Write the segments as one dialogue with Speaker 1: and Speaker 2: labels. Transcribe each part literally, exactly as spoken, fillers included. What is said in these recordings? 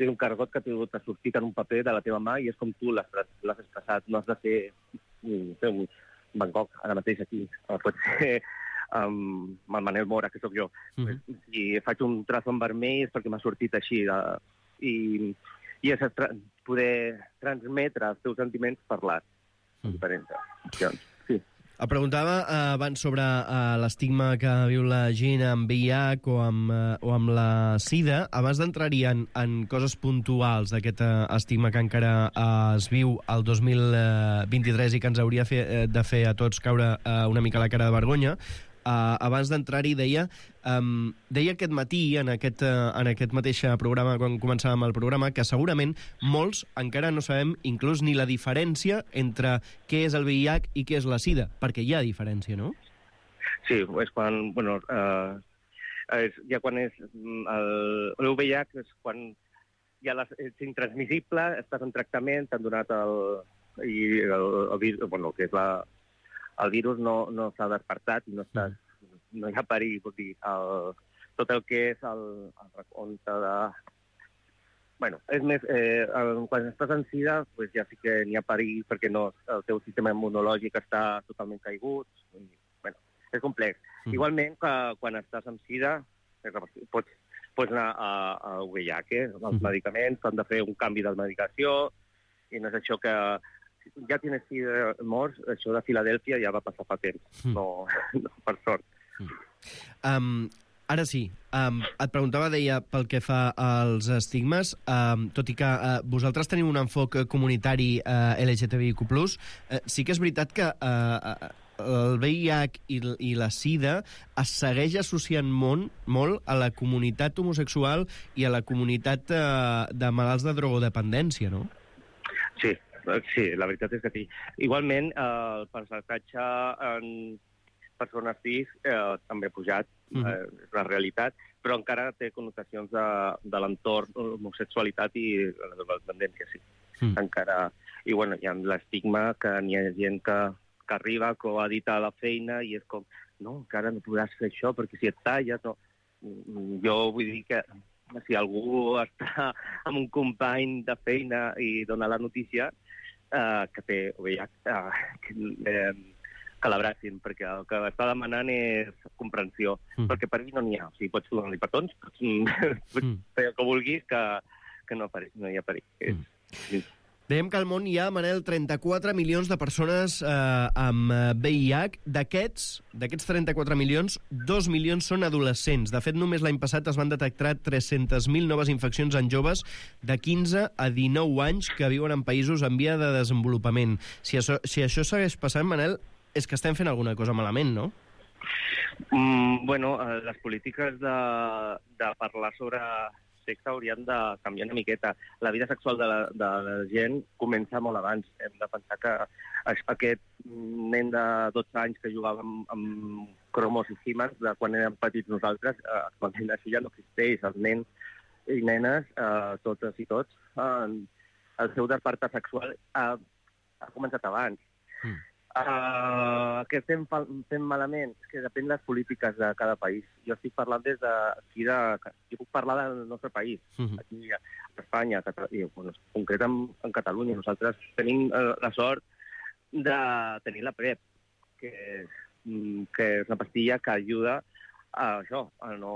Speaker 1: sigui un cargot que t'ha sortit en un paper de la teva mà i és com tu l'has expressat. No has de ser, fer un Bangkok ara mateix aquí. Pot ser um, amb el Manel Mora, que sóc jo. Uh-huh. Si faig un traço en vermell és perquè m'ha sortit així. De, I i és tra poder transmetre els teus sentiments parlats. Uh-huh. Diferents opcions. Sí.
Speaker 2: Et preguntava eh, abans sobre eh, l'estigma que viu la gent amb V I H o amb, eh, o amb la SIDA. Abans d'entrar-hi en, en coses puntuals d'aquest eh, estigma que encara eh, es viu el dos mil vint-i-tres i que ens hauria fe, eh, de fer a tots caure eh, una mica la cara de vergonya, Uh, abans d'entrar-hi deia um, deia aquest matí en aquest, uh, en aquest mateix programa, quan començàvem el programa, que segurament molts encara no sabem inclús ni la diferència entre què és el V I H i què és la SIDA, perquè hi ha diferència, no?
Speaker 1: Sí, és quan, bueno, uh, és, ja quan és el, el V I H és quan ja les, és intransmissible, estàs en tractament, t'han donat el, i el, el, el, bueno, que és la el virus no, no s'ha despertat i no, estàs, no hi ha perill. Vull dir, el, tot el que és el, el recompte de... Bueno, és més, eh, el, quan estàs en SIDA, pues ja sí que n'hi ha perill perquè no, el teu sistema immunològic està totalment caigut. I, bueno, és complex. Mm. Igualment, que, quan estàs amb SIDA, pots, pots anar a, a V I H, eh? Els mm. medicaments, s'han de fer un canvi de medicació, i no és això que... ja tienes SIDA morts, això de Filadèlfia ja va passar fa temps, mm. no, no, per sort.
Speaker 2: Mm. Um, ara sí, um, et preguntava, deia, pel que fa als estigmes, um, tot i que uh, vosaltres teniu un enfoc comunitari uh, L G T B I Q plus, uh, sí que és veritat que uh, el V I H i, i la SIDA es segueix associant molt, molt a la comunitat homosexual i a la comunitat uh, de malalts de drogodependència, no?
Speaker 1: Sí. Sí, la veritat és que sí. Igualment, eh, el percentatge en persones cis eh, també ha pujat, mm-hmm. eh, és la realitat, però encara té connotacions de, de l'entorn, homosexualitat i la tendència, sí. Mm. Encara... I, bueno, hi ha l'estigma que n'hi ha gent que, que arriba, que ho ha dit a la feina, i és com, no, encara no podràs fer això, perquè si et talles, no... Jo vull dir que si algú està amb un company de feina i dona la notícia, Uh, que té V I H, uh, que, eh, que l'abracin, perquè el que està demanant és comprensió, mm. perquè per mi no n'hi ha. O sigui, pots donar-li petons, pots, pots mm. fer el que vulguis, que, que no, no hi ha perill. Mm.
Speaker 2: Dèiem que al món hi ha, Manel, trenta-quatre milions de persones eh, amb V I H. D'aquests, d'aquests trenta-quatre milions, dos milions són adolescents. De fet, només l'any passat es van detectar tres-centes mil noves infeccions en joves de quinze a dinou anys que viuen en països en via de desenvolupament. Si això, si això segueix passant, Manel, és que estem fent alguna cosa malament, no?
Speaker 1: Mm, bueno, les polítiques de, de parlar sobre sexe haurien de canviar una miqueta. La vida sexual de la, de la gent comença molt abans. Hem de pensar que aquest nen de dotze anys que jugava amb, amb cromos i He-Mans, de quan érem petits nosaltres, eh, actualment això ja no existeix. Els nens i nenes, eh, totes i tots, eh, el seu despertar sexual ha, ha començat abans. Mm. Uh, què estem fent malament? És que depèn de les polítiques de cada país. Jo estic parlant des de... Aquí de jo puc parlar del nostre país, uh-huh. aquí a Espanya, a, i, bueno, en concret en, en Catalunya. Nosaltres tenim uh, la sort de tenir la PrEP, que, que és una pastilla que ajuda a això, a no...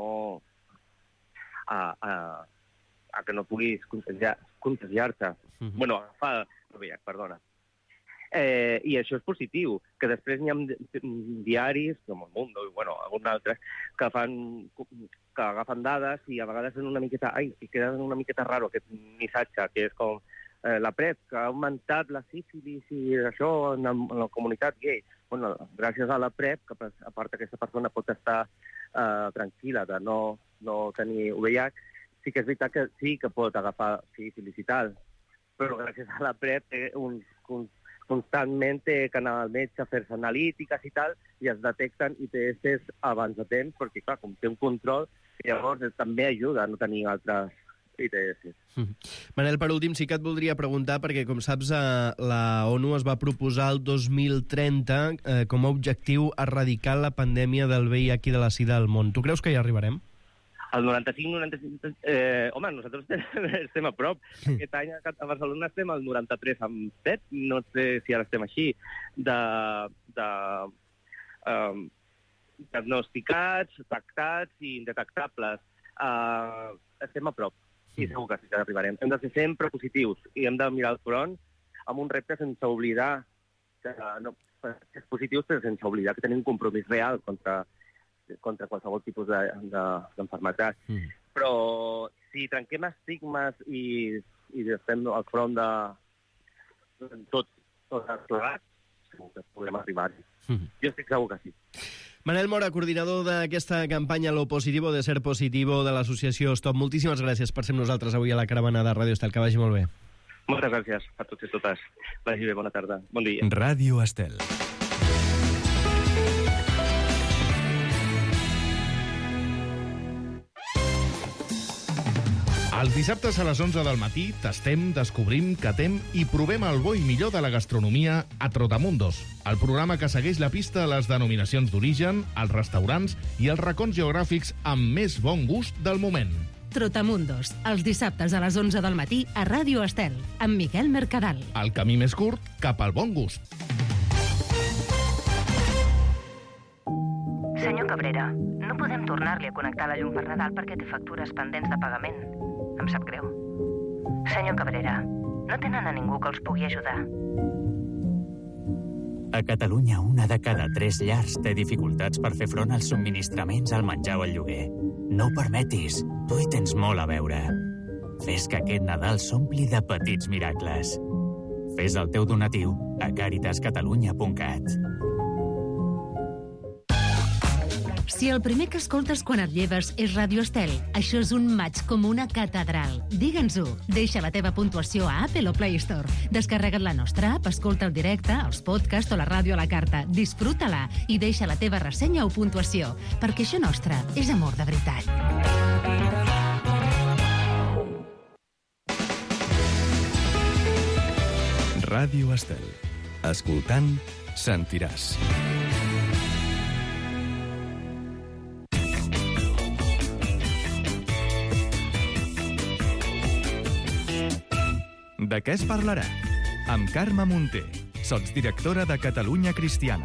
Speaker 1: a, a, a que no puguis contagiar, contagiar-te. Uh-huh. Bueno, fa... No veig, perdona. Eh, I això és positiu, que després n'hi ha diaris, com el Mundo i bueno, alguns altres, que fan que agafen dades i a vegades en una miqueta, ai, i queda una miqueta raro aquest missatge, que és com eh, la PrEP, que ha augmentat la sífilis i això en, en la comunitat gay. Bueno, gràcies a la PrEP, que a part aquesta persona pot estar eh, tranquil·la de no, no tenir V I H, sí que és veritat que sí que pot agafar sífilis i tal, però gràcies a la PrEP té uns, uns constantment té que anar al metge a fer-se analítiques i tal, i es detecten I T S abans de temps, perquè, clar, com té un control, llavors també ajuda a no tenir altres I T S.
Speaker 2: Mm. Manel, per últim, sí que et voldria preguntar, perquè, com saps, eh, la ONU es va proposar el dos mil trenta eh, com a objectiu erradicar la pandèmia del V I H i de la SIDA al món. Tu creus que hi arribarem?
Speaker 1: El noranta-cinc noranta-cinc... Eh, home, nosaltres estem a prop. Aquest any a Barcelona estem al noranta-tres amb set, no sé si ara estem així, de, de um, diagnosticats, tractats i indetectables. Uh, estem a prop, i segur que sí que arribarem. Hem de ser sempre positius i hem de mirar el front amb un repte sense oblidar que no, és positius, però sense oblidar que tenim un compromís real contra... contra qualsevol tipus d'enfermetat. De, de, mm. Però si trenquem estigmes i, i estem al front de tot, tot plegat, segur que podrem arribar-hi. Mm. Jo estic segur que sí.
Speaker 2: Manel Mora, coordinador d'aquesta campanya Lo Positivo de Ser Positivo de l'associació Stop. Moltíssimes gràcies per ser amb nosaltres avui a la caravana de Ràdio Estel. Que vagi molt bé.
Speaker 1: Moltes gràcies a tots i totes. Vagi bé, bona tarda. Bon dia.
Speaker 3: Ràdio Estel. Els dissabtes a les onze del matí tastem, descobrim, catem i provem el bo i millor de la gastronomia a Trotamundos, el programa que segueix la pista a les denominacions d'origen, els restaurants i els racons geogràfics amb més bon gust del moment.
Speaker 4: Trotamundos, els dissabtes a les onze del matí a Ràdio Estel, amb Miquel Mercadal.
Speaker 3: El camí més curt cap al bon gust.
Speaker 5: Senyor Cabrera, no podem tornar-li a connectar la llum per Nadal perquè té factures pendents de pagament. Em sap greu. Senyor Cabrera, no tenen a ningú que els pugui ajudar.
Speaker 6: A Catalunya, una de cada tres llars té dificultats per fer front als subministraments, al menjar o al lloguer. No ho permetis, tu hi tens molt a veure. Fes que aquest Nadal s'ompli de petits miracles. Fes el teu donatiu a caritas catalunya punt cat.
Speaker 4: Si el primer que escoltes quan et lleves és Ràdio Estel, això és un maig com una catedral. Digue'ns-ho. Deixa la teva puntuació a Apple o Play Store. Descarrega't la nostra app, escolta el directe, els podcasts o la ràdio a la carta. Disfruta-la i deixa la teva ressenya o puntuació, perquè això nostre és amor de veritat.
Speaker 3: Ràdio Estel. Escoltant, sentiràs. De què es parlarà? Amb Carme Munté, sotsdirectora de Catalunya Cristiana.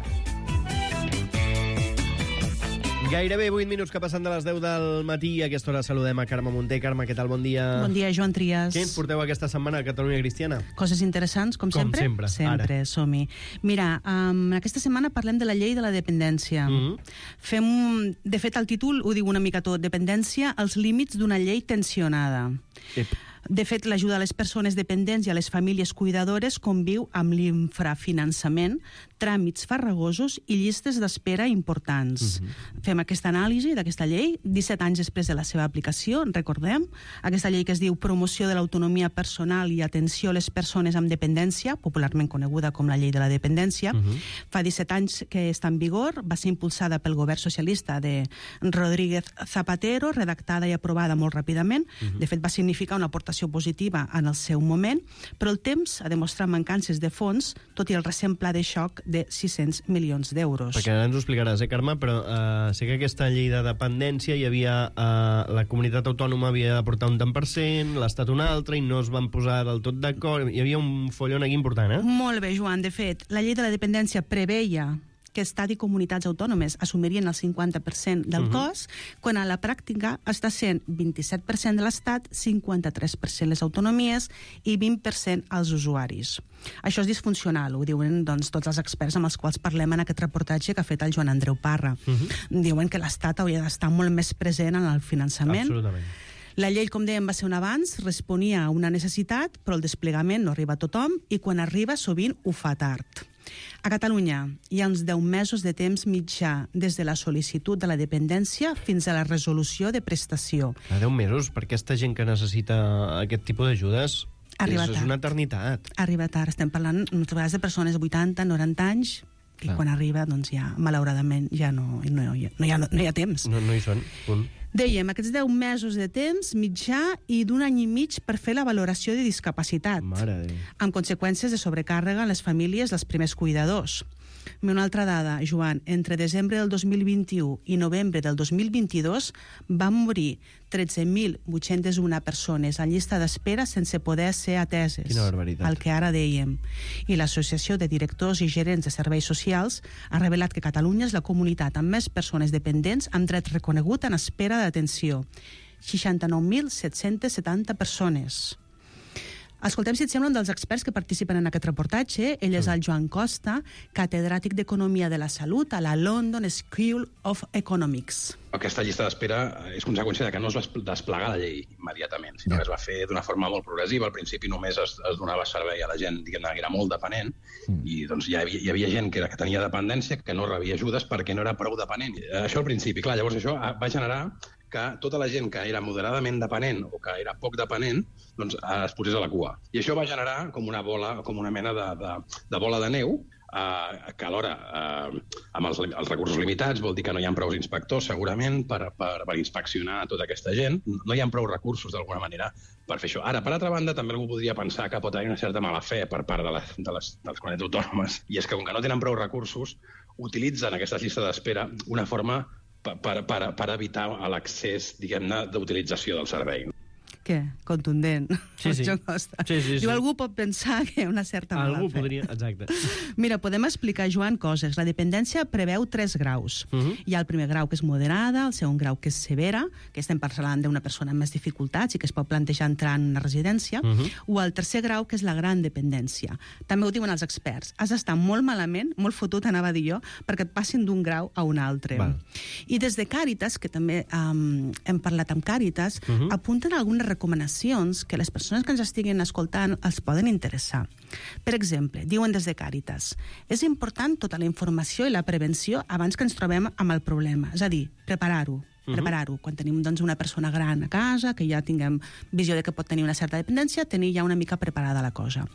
Speaker 2: Gairebé vuit minuts que passen de les deu del matí. A aquesta hora saludem a Carme Munté. Carme, què tal? Bon dia.
Speaker 7: Bon dia, Joan Trias.
Speaker 2: Què ens porteu aquesta setmana a Catalunya Cristiana?
Speaker 7: Coses interessants, com,
Speaker 2: com
Speaker 7: sempre?
Speaker 2: sempre.
Speaker 7: Sempre, som-hi. Mira, um, aquesta setmana parlem de la llei de la dependència. Mm-hmm. Fem, de fet, el títol ho diu una mica tot. Dependència, els límits d'una llei tensionada. Ep. De fet, l'ajuda a les persones dependents i a les famílies cuidadores conviu amb l'infrafinançament, tràmits farragosos i llistes d'espera importants. Uh-huh. Fem aquesta anàlisi d'aquesta llei, disset anys després de la seva aplicació, recordem, aquesta llei que es diu Promoció de l'autonomia personal i atenció a les persones amb dependència, popularment coneguda com la llei de la dependència. Uh-huh. Fa disset anys que està en vigor, va ser impulsada pel govern socialista de Rodríguez Zapatero, redactada i aprovada molt ràpidament. Uh-huh. De fet, va significar una aportació positiva en el seu moment, però el temps ha demostrat mancances de fons, tot i el recent pla de xoc de sis-cents milions d'euros.
Speaker 2: Perquè ara ens ho explicaràs, eh, Carme? Però uh, sé que aquesta llei de dependència hi havia... Uh, la comunitat autònoma havia d'aportar un tant per cent, l'Estat un altre, i no es van posar del tot d'acord. Hi havia un follon aquí important, eh?
Speaker 7: Molt bé, Joan. De fet, la llei de la dependència preveia que Estat i comunitats autònomes assumirien el cinquanta per cent del uh-huh. cost, quan a la pràctica està sent vint-i-set per cent de l'Estat, cinquanta-tres per cent les autonomies i vint per cent els usuaris. Això és disfuncional, ho diuen doncs, tots els experts amb els quals parlem en aquest reportatge que ha fet el Joan Andreu Parra. Uh-huh. Diuen que l'Estat hauria d'estar molt més present en el finançament.
Speaker 2: Absolutament.
Speaker 7: La llei, com dèiem, va ser un avanç, responia a una necessitat, però el desplegament no arriba a tothom i quan arriba sovint ho fa tard. A Catalunya hi ha uns deu mesos de temps mitjà des de la sol·licitud de la dependència fins a la resolució de prestació.
Speaker 2: A deu mesos? Per aquesta gent que necessita aquest tipus d'ajudes
Speaker 7: Arriba
Speaker 2: és,
Speaker 7: tard.
Speaker 2: és una eternitat.
Speaker 7: Arriba tard. Estem parlant moltes vegades de persones de vuitanta, noranta anys, i Clar. quan arriba, doncs ja, malauradament, ja no, no, hi, ha, no, hi, ha, no hi ha temps.
Speaker 2: No, no hi són, punt.
Speaker 7: Dèiem, aquests deu mesos de temps mitjà i d'un any i mig per fer la valoració de discapacitat,
Speaker 2: Mare de...
Speaker 7: amb conseqüències de sobrecàrrega en les famílies dels primers cuidadors. Una altra dada, Joan, entre desembre del dos mil vint-i-u i novembre del dos mil vint-i-dos van morir tretze mil vuit-centes una persones en llista d'espera sense poder ser ateses.
Speaker 2: Quina barbaritat.
Speaker 7: El que ara dèiem. I l'Associació de Directors i Gerents de Serveis Socials ha revelat que Catalunya és la comunitat amb més persones dependents amb dret reconegut en espera d'atenció. seixanta-nou mil set-cents setanta persones. Escoltem, si et sembla, un dels experts que participen en aquest reportatge. Ell és el Joan Costa, catedràtic d'Economia de la Salut a la London School of Economics.
Speaker 8: Aquesta llista d'espera és conseqüència de que no es va desplegar la llei immediatament, sinó que es va fer d'una forma molt progressiva. Al principi només es, es donava servei a la gent, diguem-ne, que era molt dependent, mm. i doncs hi havia, hi havia gent que, era, que tenia dependència que no rebia ajudes perquè no era prou dependent. Això al principi, clar, llavors això va generar que tota la gent que era moderadament dependent o que era poc dependent doncs, es posés a la cua. I això va generar com una bola, com una mena de, de, de bola de neu, eh, que alhora, eh, amb els, els recursos limitats, vol dir que no hi ha prou inspectors, segurament, per, per, per inspeccionar tota aquesta gent. No hi ha prou recursos, d'alguna manera, per fer això. Ara, per altra banda, també algú podria pensar que pot haver una certa mala fe per part de, la, de, les, de les comunitats autònomes, i és que, com que no tenen prou recursos, utilitzen aquesta llista d'espera una forma per, per, per, per evitar l'accés, diguem-ne, d'utilització del servei.
Speaker 7: Què? Contundent.
Speaker 2: Sí, sí.
Speaker 7: Costa.
Speaker 2: sí, sí, sí.
Speaker 7: Diu, algú pot pensar que hi ha una certa mala
Speaker 2: algú
Speaker 7: fe.
Speaker 2: podria, exacte.
Speaker 7: Mira, podem explicar, Joan, coses. La dependència preveu tres graus. Uh -huh. Hi ha el primer grau, que és moderada, el segon grau, que és severa, que estem parlant d'una persona amb més dificultats i que es pot plantejar entrar en una residència, uh -huh. o el tercer grau, que és la gran dependència. També ho diuen els experts. Has d'estar molt malament, molt fotut, anava a dir jo, perquè et passin d'un grau a un altre.
Speaker 2: Val.
Speaker 7: I des de Càritas, que també um, hem parlat amb Càritas, uh -huh. apunten algunes recomanacions que les persones que ens estiguin escoltant els poden interessar. Per exemple, diuen des de Càritas: és important tota la informació i la prevenció abans que ens trobem amb el problema. És a dir, preparar-ho. preparar-ho. Quan tenim doncs, una persona gran a casa, que ja tinguem visió de que pot tenir una certa dependència, tenir ja una mica preparada la cosa.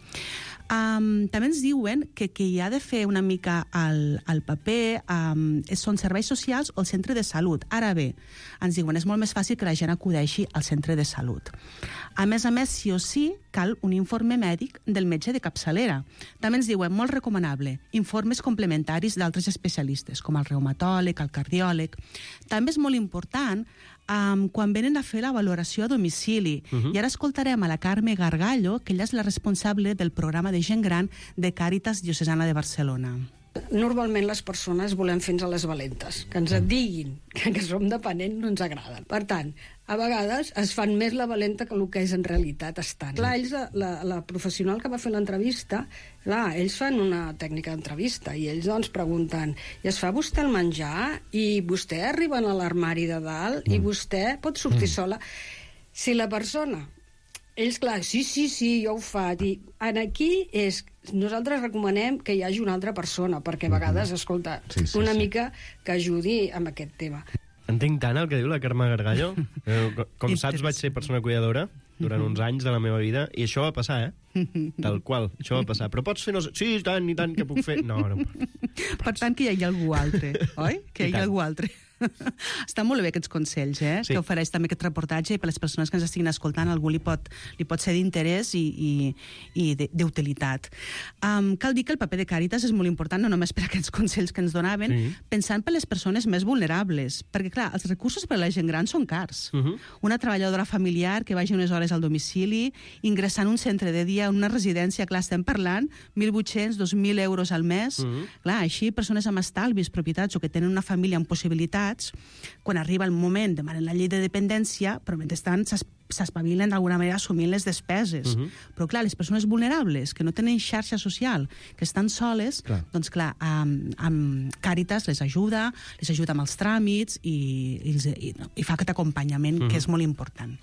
Speaker 7: Um, també ens diuen que qui ha de fer una mica el, el paper um, són serveis socials o el centre de salut. Ara bé, ens diuen és molt més fàcil que la gent acudeixi al centre de salut. A més a més, sí o sí, cal un informe mèdic del metge de capçalera. També ens diuen, molt recomanable, informes complementaris d'altres especialistes, com el reumatòleg, el cardiòleg. També és molt important Um, quan venen a fer la valoració a domicili. Uh-huh. I ara escoltarem a la Carme Gargallo, que ella és la responsable del programa de gent gran de Càritas Diocesana de Barcelona.
Speaker 9: Normalment les persones volem fins a les valentes. Que ens diguin que, que som dependents no ens agraden. Per tant, a vegades es fan més la valenta que el que és en realitat estan. Clar, ells, la, la professional que va fer l'entrevista, clar, ells fan una tècnica d'entrevista i ells doncs pregunten, i es fa vostè el menjar? I vostè arriba a l'armari de dalt? Mm. I vostè pot sortir mm. sola? Si la persona... Ells, clar, sí, sí, sí, jo ho faig. I aquí és... Nosaltres recomanem que hi hagi una altra persona, perquè a vegades, escolta, sí, sí, una sí. mica que ajudi amb aquest tema.
Speaker 2: Entenc tant el que diu la Carme Gargallo. Com saps, vaig ser persona cuidadora durant uns anys de la meva vida, i això va passar, eh? Tal qual, això va passar. Però pots fer... No... Sí, i tant, i tant, que puc fer... No, no.
Speaker 7: Per tant, que hi hagi algú altre, oi? Que hi hagi algú altre. Estan molt bé aquests consells, eh? Sí. Que ofereix també aquest reportatge, i per les persones que ens estiguin escoltant algú li pot, li pot ser d'interès i, i, i d'utilitat. Um, cal dir que el paper de Càritas és molt important, no només per aquests consells que ens donaven, sí. pensant per les persones més vulnerables, perquè clar, els recursos per a la gent gran són cars. Uh -huh. Una treballadora familiar que vagi unes hores al domicili, ingressant en un centre de dia, en una residència, clar, estem parlant mil vuit-cents, dos mil euros al mes. Uh -huh. Clar, així, persones amb estalvis, propietats o que tenen una família amb possibilitats, quan arriba el moment, demanen la llei de dependència, però mentrestant s'espavilen d'alguna manera assumint les despeses. Uh -huh. Però clar, les persones vulnerables, que no tenen xarxa social, que estan soles, clar. doncs clar, amb, amb Càritas les ajuda, les ajuda amb els tràmits i, i, i, i fa aquest acompanyament uh -huh. que és molt important.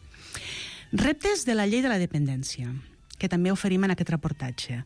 Speaker 7: Reptes de la llei de la dependència, que també oferim en aquest reportatge.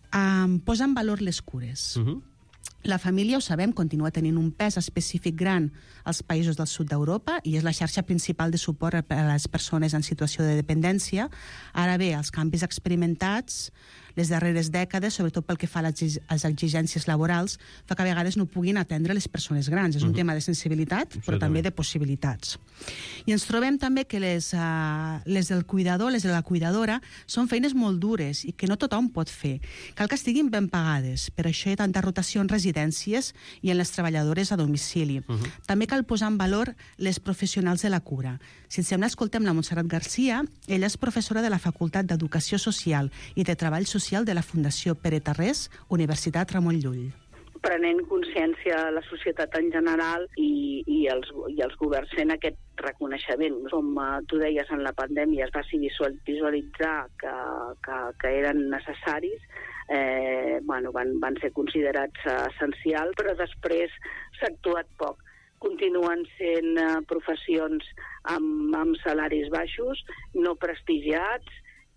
Speaker 7: Um, posa en valor les cures. Uh -huh. La família, ho sabem, continua tenint un pes específic gran als països del sud d'Europa i és la xarxa principal de suport a les persones en situació de dependència. Ara bé, els canvis experimentats, les darreres dècades, sobretot pel que fa a les exigències laborals, fa que a vegades no puguin atendre les persones grans. És un uh-huh. tema de sensibilitat, però també de possibilitats. I ens trobem també que les, uh, les del cuidador, les de la cuidadora, són feines molt dures i que no tothom pot fer. Cal que estiguin ben pagades. Per això hi ha tanta rotació en residències i en les treballadores a domicili. Uh-huh. També cal posar en valor les professionals de la cura. Si ens sembla, escoltem la Montserrat Garcia. Ella és professora de la Facultat d'Educació Social i de Treball Social de la Fundació Pere Tarrés, Universitat Ramon Llull.
Speaker 10: Prenent consciència a la societat en general i, i, els, i els governs fent aquest reconeixement. Com uh, tu deies, en la pandèmia es va visualitzar que, que, que eren necessaris, eh, bueno, van, van ser considerats uh, essencials, però després s'ha actuat poc. Continuen sent uh, professions amb, amb salaris baixos, no prestigiats,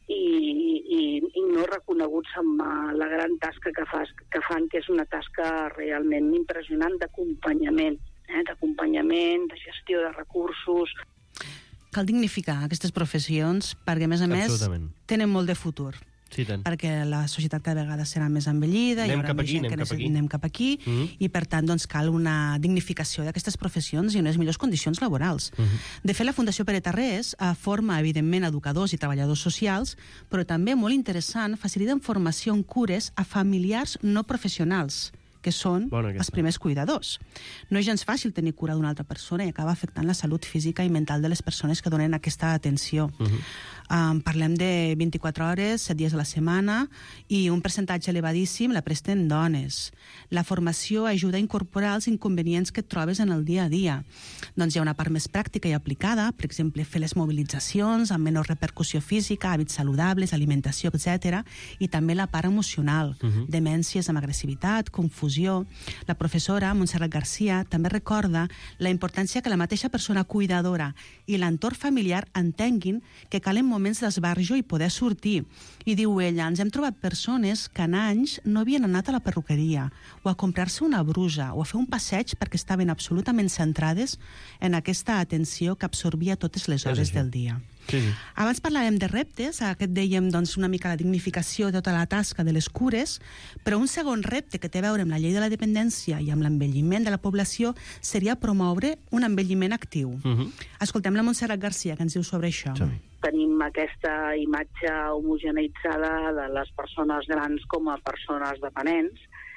Speaker 10: I, i, i no reconeguts amb la gran tasca que, fas, que fan, que és una tasca realment impressionant d'acompanyament, eh? d'acompanyament, de gestió de recursos.
Speaker 7: Cal dignificar aquestes professions perquè, a més a més, tenen molt de futur.
Speaker 2: Sí, tant.
Speaker 7: Perquè la societat cada vegada serà més envellida,
Speaker 2: anem
Speaker 7: hi haurà
Speaker 2: cap
Speaker 7: més
Speaker 2: aquí,
Speaker 7: gent
Speaker 2: anem
Speaker 7: que
Speaker 2: cap aquí.
Speaker 7: anem cap aquí, uh-huh. i per tant doncs, cal una dignificació d'aquestes professions i unes millors condicions laborals. Uh-huh. De fet, la Fundació Pere Tarrés eh, forma, evidentment, educadors i treballadors socials, però també, molt interessant, faciliten formació en cures a familiars no professionals, que són bona, els primers cuidadors. No és gens fàcil tenir cura d'una altra persona i acaba afectant la salut física i mental de les persones que donen aquesta atenció. Uh-huh. Um, parlem de vint-i-quatre hores, set dies a la setmana, i un percentatge elevadíssim la presten dones. La formació ajuda a incorporar els inconvenients que et trobes en el dia a dia. Doncs hi ha una part més pràctica i aplicada, per exemple, fer les mobilitzacions amb menor repercussió física, hàbits saludables, alimentació, etcètera, i també la part emocional, uh-huh. demències amb agressivitat, confusió. La professora Montserrat Garcia també recorda la importància que la mateixa persona cuidadora i l'entorn familiar entenguin que calen moments d'esbarjo i poder sortir. I diu ella, ens hem trobat persones que en anys no havien anat a la perruqueria o a comprar-se una brusa o a fer un passeig perquè estaven absolutament centrades en aquesta atenció que absorbia totes les hores sí, sí. del dia. Sí, sí. Abans parlàvem de reptes, aquest dèiem doncs, una mica la dignificació de tota la tasca de les cures, però un segon repte que té a veure amb la llei de la dependència i amb l'envelliment de la població seria promoure un envelliment actiu. Uh-huh. Escoltem la Montserrat Garcia, que ens diu sobre això. Sí.
Speaker 10: Tenim aquesta imatge homogeneïtzada de les persones grans com a persones dependents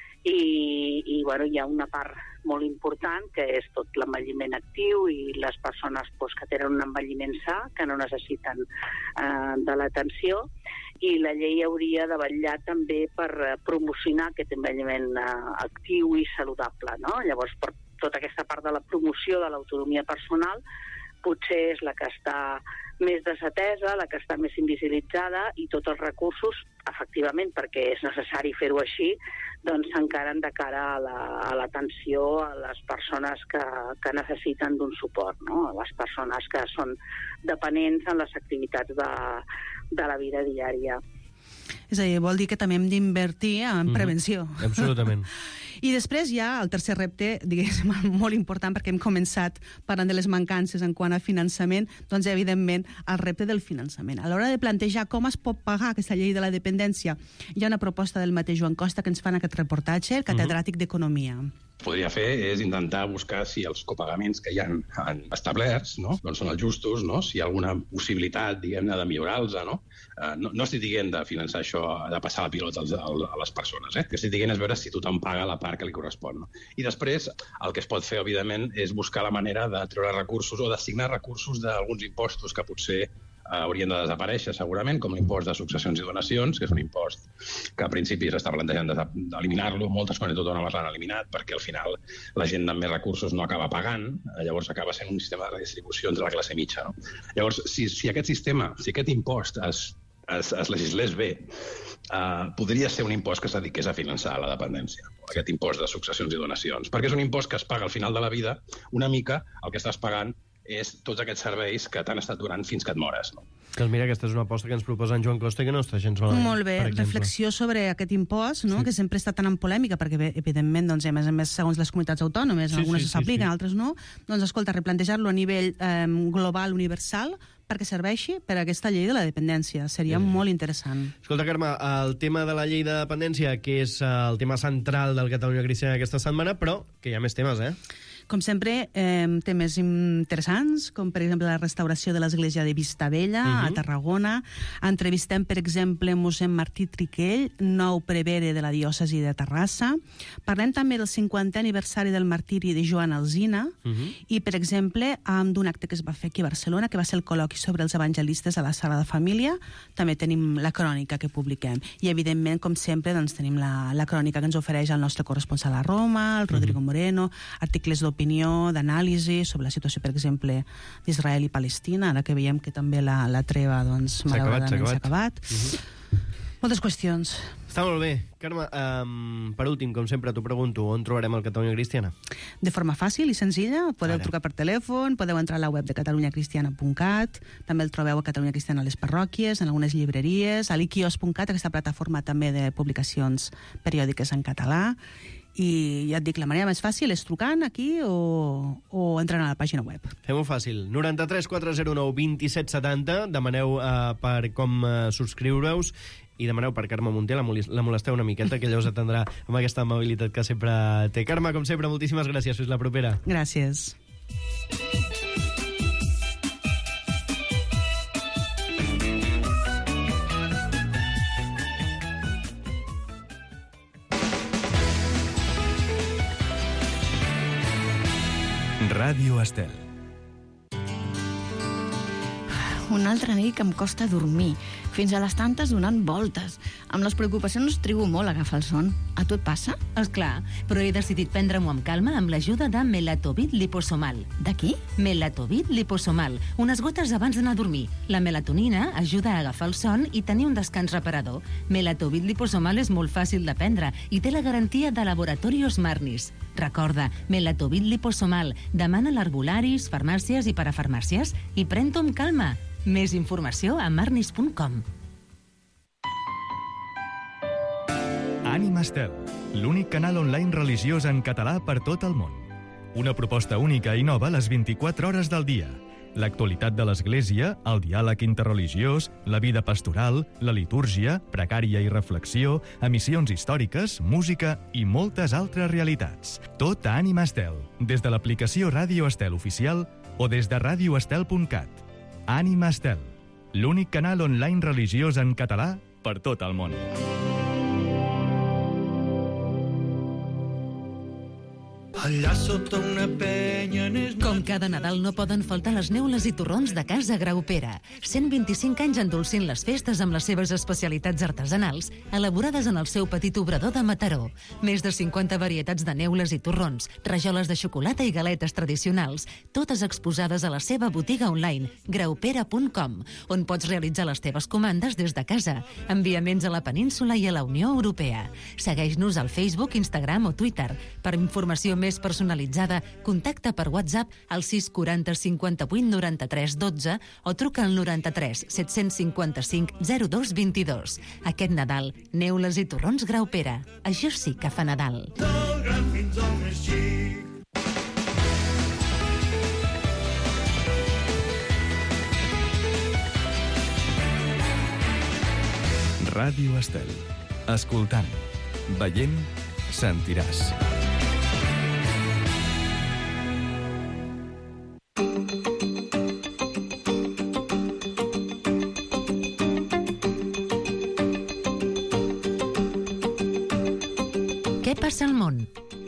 Speaker 10: i, i bueno, hi ha una part molt important, que és tot l'envelliment actiu i les persones pues, que tenen un envelliment sa, que no necessiten eh, de l'atenció, i la llei hauria de vetllar també per promocionar aquest envelliment eh, actiu i saludable, no? Llavors, per tota aquesta part de la promoció de l'autonomia personal, potser és la que està més desatesa, la que està més invisibilitzada, i tots els recursos, efectivament, perquè és necessari fer-ho així, doncs s'encaren de cara a l'atenció la, a les persones que, que necessiten d'un suport, no? A les persones que són dependents en les activitats de, de la vida diària.
Speaker 7: És a dir, vol dir que també hem d'invertir en mm-hmm. prevenció.
Speaker 2: Absolutament.
Speaker 7: I després hi ha el tercer repte, diguéssim, molt important, perquè hem començat parlant de les mancances en quant a finançament, doncs, evidentment, el repte del finançament. A l'hora de plantejar com es pot pagar aquesta llei de la dependència, hi ha una proposta del mateix Joan Costa que ens fa en aquest reportatge, el catedràtic uh-huh. d'Economia.
Speaker 8: Podria fer és intentar buscar si els copagaments que hi ha establerts, no? doncs són els justos, no? Si hi ha alguna possibilitat, diguem-ne, de millorar-los, no? Uh, no? No estic dient de finançar això, de passar la pilota als, a les persones, eh? El que estic dient és veure si tothom paga la part que li correspon. No? I després, el que es pot fer, evidentment, és buscar la manera de treure recursos o d'assignar recursos d'alguns impostos que potser haurien de desaparèixer segurament, com l'impost de successions i donacions, que és un impost que a principi s'està plantejant d'eliminar-lo, moltes comunitats autònomes l'han eliminat perquè al final la gent amb més recursos no acaba pagant, llavors acaba sent un sistema de redistribució entre la classe mitja. No? Llavors, si, si aquest sistema, si aquest impost es, es, es legislés bé, eh, podria ser un impost que es dediqués a finançar la dependència, aquest impost de successions i donacions, perquè és un impost que es paga al final de la vida, una mica el que estàs pagant és tots aquests serveis que t'han estat durant fins que et mores. No?
Speaker 2: Doncs mira, aquesta és una aposta que ens proposa en Joan Costa que no està gens malament.
Speaker 7: Molt bé, reflexió sobre aquest impost, no? Sí. Que sempre està tan en polèmica, perquè evidentment, doncs, a més a més, segons les comunitats autònomes, sí, algunes
Speaker 2: sí,
Speaker 7: s'apliquen,
Speaker 2: sí, sí.
Speaker 7: altres no, doncs escolta, replantejar-lo a nivell eh, global, universal, perquè serveixi per a aquesta llei de la dependència. Seria
Speaker 2: sí, sí.
Speaker 7: molt interessant.
Speaker 2: Escolta, Carme, el tema de la llei de dependència, que és el tema central del Catalunya Cristiana aquesta setmana, però que hi ha més temes, eh?
Speaker 7: Com sempre, eh, temes interessants, com per exemple la restauració de l'església de Vistabella, uh-huh. a Tarragona. Entrevistem, per exemple, mossèn Martí Triquell, nou prevere de la diòcesi de Terrassa. Parlem també del cinquantè aniversari del martiri de Joan Alsina uh-huh. i, per exemple, d'un acte que es va fer aquí a Barcelona, que va ser el col·loqui sobre els evangelistes a la Sagrada Família. També tenim la crònica que publiquem. I, evidentment, com sempre, doncs, tenim la, la crònica que ens ofereix el nostre corresponsal a Roma, el Rodrigo uh-huh. Moreno, articles d'opinió, d'anàlisi sobre la situació, per exemple, d'Israel i Palestina, ara que veiem que també la, la treva, doncs, malauradament s'ha acabat. Uh-huh. Moltes qüestions.
Speaker 2: Està molt bé. Carme, um, per últim, com sempre, t'ho pregunto, on trobarem el Catalunya Cristiana?
Speaker 7: De forma fàcil i senzilla, podeu ara. trucar per telèfon, podeu entrar a la web de catalunya cristiana punt cat, també el trobeu a Catalunya Cristiana a les parròquies, en algunes llibreries, a l'iquios punt cat, aquesta plataforma també de publicacions periòdiques en català. I ja et dic, la manera més fàcil és trucant aquí o, o entrant a la pàgina web.
Speaker 2: Fem-ho fàcil. noranta-tres quatre zero nou vint set setanta. Demaneu uh, per com uh, subscriure-us i demaneu per Carme Munté. La, la molesteu una miqueta, que ella us atendrà amb aquesta amabilitat que sempre té. Carme, com sempre, moltíssimes gràcies. Fins la propera.
Speaker 7: Gràcies.
Speaker 11: Ràdio Estel.
Speaker 12: Una altra nit que em costa dormir, fins a les tantes donant voltes. Amb les preocupacions trigo molt a agafar el son. A tu et passa?
Speaker 4: Esclar, però he decidit prendre-m'ho amb calma amb l'ajuda de Melatovit liposomal.
Speaker 12: De qui?
Speaker 4: Melatovit liposomal, unes gotes abans d'anar a dormir. La melatonina ajuda a agafar el son i tenir un descans reparador. Melatovit liposomal és molt fàcil de prendre i té la garantia de Laboratorios Marnis. Recorda, Melatovit liposomal. Demana a l'herbolaris, farmàcies i parafarmàcies i pren-t'ho amb calma. Més informació a marnis punt com.
Speaker 11: Ànima Estel, l'únic canal online religiós en català per tot el món. Una proposta única i nova a les vint-i-quatre hores del dia. L'actualitat de l'Església, el diàleg interreligiós, la vida pastoral, la litúrgia, precària i reflexió, emissions històriques, música i moltes altres realitats. Tot a Ànima Estel, des de l'aplicació Ràdio Estel oficial o des de ràdio estel punt cat. Ànima Estel, l'únic canal online religiós en català per tot el món.
Speaker 13: Allà sota una penya...
Speaker 4: Com cada Nadal no poden faltar les neules i torrons de Casa Graupera. cent vint-i-cinc anys endolcint les festes amb les seves especialitats artesanals, elaborades en el seu petit obrador de Mataró. Més de cinquanta varietats de neules i torrons, rajoles de xocolata i galetes tradicionals, totes exposades a la seva botiga online, graupera punt com, on pots realitzar les teves comandes des de casa. Enviaments a la península i a la Unió Europea. Segueix-nos al Facebook, Instagram o Twitter. Per informació més personalitzada, contacta per WhatsApp al sis quaranta cinquanta-vuit noranta-tres dotze o truca al noranta-tres set-cents cinquanta-cinc zero dos vint-i-dos. Aquest Nadal, neules i torrons Graupera. Això sí que fa Nadal.
Speaker 13: Del gran fins al més xic.
Speaker 11: Ràdio Estel. Escoltant, veient, sentiràs.
Speaker 4: Què passa al món?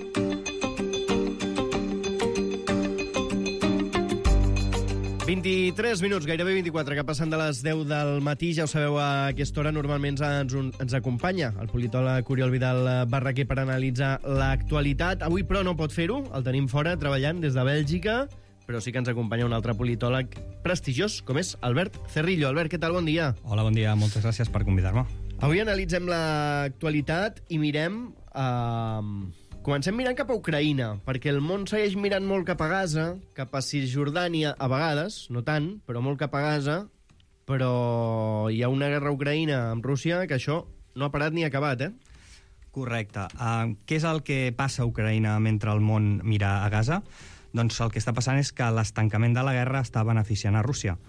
Speaker 2: vint-i-tres minuts, gairebé vint-i-quatre, que passen de les deu del matí. Ja ho sabeu, a aquesta hora normalment ens, ens acompanya el politòleg Oriol Vidal Barraquer per analitzar l'actualitat. Avui, però, no pot fer-ho. El tenim fora, treballant des de Bèlgica, però sí que ens acompanya un altre politòleg prestigiós, com és Albert Cerrillo. Albert, què tal? Bon dia.
Speaker 14: Hola, bon dia. Moltes gràcies per convidar-me.
Speaker 2: Avui analitzem l'actualitat i mirem... Uh, comencem mirant cap a Ucraïna, perquè el món segueix mirant molt cap a Gaza, cap a Cisjordània, a vegades, no tant, però molt cap a Gaza, però hi ha una guerra a Ucraïna amb Rússia que això no ha parat ni ha acabat, eh?
Speaker 14: Correcte. Uh, què és el que passa a Ucraïna mentre el món mira a Gaza? Doncs el que està passant és que l'estancament de la guerra està beneficiant a Rússia. Uh-huh.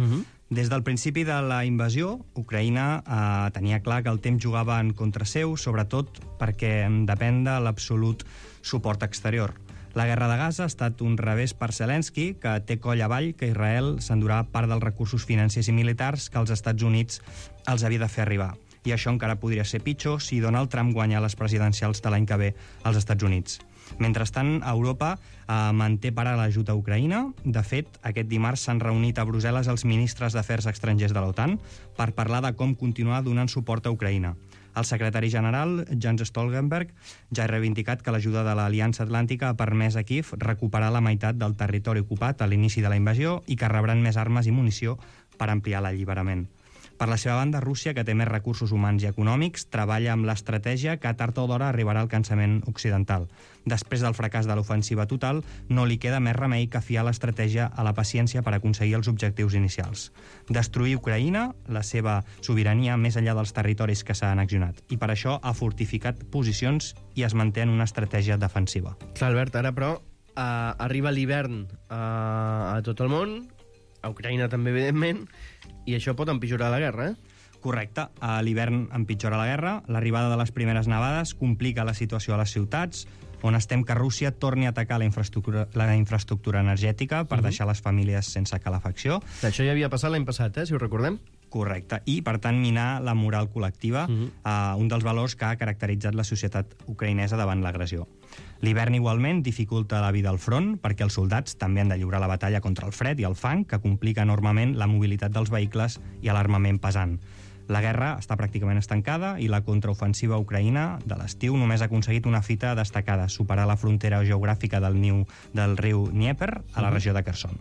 Speaker 14: Des del principi de la invasió, Ucraïna eh, tenia clar que el temps jugava en contra seu, sobretot perquè depèn de l'absolut suport exterior. La guerra de Gaza ha estat un revés per Zelensky, que té coll avall que Israel s'endurà part dels recursos financers i militars que els Estats Units els havia de fer arribar. I això encara podria ser pitjor si Donald Trump guanya les presidencials de l'any que ve als Estats Units. Mentrestant, Europa eh, manté parar l'ajut a Ucraïna. De fet, aquest dimarts s'han reunit a Brussel·les els ministres d'Afers Estrangers de l'OTAN per parlar de com continuar donant suport a Ucraïna. El secretari general, Jens Stoltenberg, ja ha reivindicat que l'ajuda de l'Aliança Atlàntica ha permès a Kiev recuperar la meitat del territori ocupat a l'inici de la invasió i que rebran més armes i munició per ampliar l'alliberament. Per la seva banda, Rússia, que té més recursos humans i econòmics, treballa amb l'estratègia que tard o d'hora arribarà al cansament occidental. Després del fracàs de l'ofensiva total, no li queda més remei que fiar l'estratègia a la paciència per aconseguir els objectius inicials. Destruir Ucraïna, la seva sobirania més enllà dels territoris que s'ha annexionat. I per això ha fortificat posicions i es manté en una estratègia defensiva.
Speaker 2: Clar, Albert, ara però eh, arriba l'hivern eh, a tot el món, a Ucraïna també, evidentment, i això pot empitjorar la guerra, eh?
Speaker 14: Correcte. A l'hivern empitjora la guerra, l'arribada de les primeres nevades complica la situació a les ciutats, on estem que Rússia torni a atacar la infraestructura, la infraestructura energètica per uh -huh. deixar les famílies sense calefacció.
Speaker 2: Això ja havia passat l'any passat, eh, si ho recordem.
Speaker 14: Correcte. I, per tant, minar la moral col·lectiva, uh -huh. eh, un dels valors que ha caracteritzat la societat ucraïnesa davant l'agressió. L'hivern, igualment, dificulta la vida al front perquè els soldats també han de lliurar la batalla contra el fred i el fang, que complica enormement la mobilitat dels vehicles i l'armament pesant. La guerra està pràcticament estancada i la contraofensiva ucraïna de l'estiu només ha aconseguit una fita destacada, superar la frontera geogràfica del, niu, del riu Dnieper a la regió de Kherson.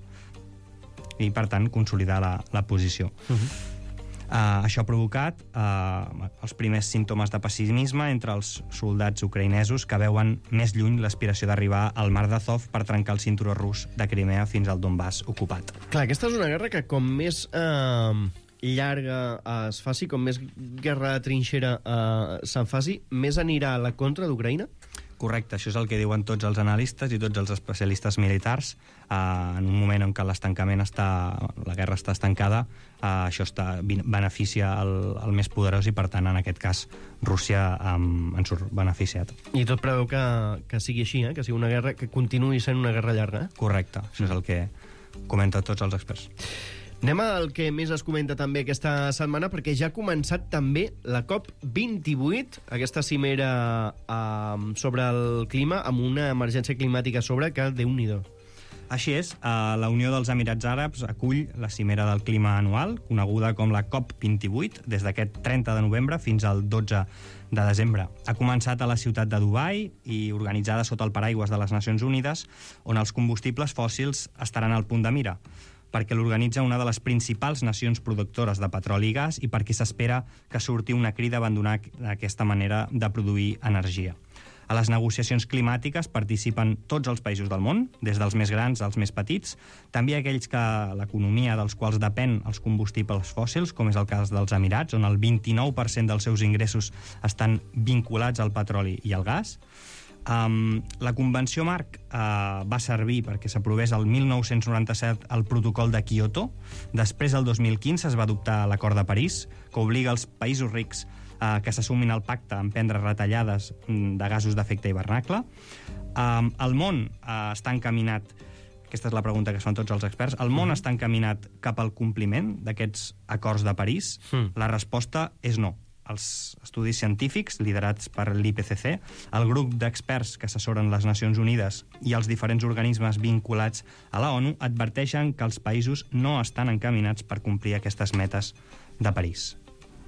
Speaker 14: I, per tant, consolidar la, la posició. Uh-huh. Uh, això ha provocat uh, els primers símptomes de pessimisme entre els soldats ucraïnesos que veuen més lluny l'aspiració d'arribar al mar d'Azov per trencar el cinturó rus de Crimea fins al Donbass ocupat.
Speaker 2: Clar, aquesta és una guerra que com més eh, llarga eh, es faci, com més guerra de trinxera eh, se'n faci, més anirà a la contra d'Ucraïna?
Speaker 14: Correcte, això és el que diuen tots els analistes i tots els especialistes militars. Uh, en un moment en què l'estancament està, la guerra està estancada, uh, això està, beneficia el, el més poderós i, per tant, en aquest cas, Rússia um, en surt beneficiat.
Speaker 2: I tot preveu que, que sigui així, eh? Que sigui una guerra que continuï sent una guerra llarga. Eh?
Speaker 14: Correcte, això és el que comenten tots els experts.
Speaker 2: Anem al que més es comenta també aquesta setmana, perquè ja ha començat també la COP vint-i-vuit, aquesta cimera eh, sobre el clima, amb una emergència climàtica a sobre que, Déu-n'hi-do.
Speaker 14: Així és, eh, la Unió dels Emirats Àrabs acull la cimera del clima anual, coneguda com la COP vint-i-vuit, des d'aquest trenta de novembre fins al dotze de desembre. Ha començat a la ciutat de Dubai i organitzada sota el paraigües de les Nacions Unides, on els combustibles fòssils estaran al punt de mira, perquè l'organitza una de les principals nacions productores de petroli i gas i perquè s'espera que surti una crida a abandonar aquesta manera de produir energia. A les negociacions climàtiques participen tots els països del món, des dels més grans als més petits, també aquells que l'economia dels quals depèn els combustibles fòssils, com és el cas dels Emirats, on el vint-i-nou per cent dels seus ingressos estan vinculats al petroli i al gas. Um, la Convenció Marc uh, va servir perquè s'aprovés el mil nou-cents noranta-set el protocol de Kyoto. Després, el dos mil quinze, es va adoptar l'Acord de París, que obliga els països rics uh, que s'assumin al pacte a emprendre retallades de gasos d'efecte hivernacle. Um, el món uh, està encaminat, aquesta és la pregunta que es fan tots els experts, el món està encaminat cap al compliment d'aquests acords de París? Mm. La resposta és no. Els estudis científics, liderats per l'I P C C, el grup d'experts que assessoren les Nacions Unides i els diferents organismes vinculats a la ONU adverteixen que els països no estan encaminats per complir aquestes metes de París.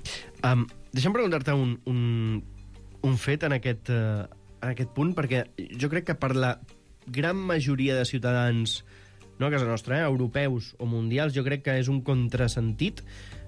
Speaker 2: Um, deixa'm preguntar-te un, un, un fet en aquest, uh, en aquest punt, perquè jo crec que per la gran majoria de ciutadans, no a casa nostra, eh, europeus o mundials, jo crec que és un contrasentit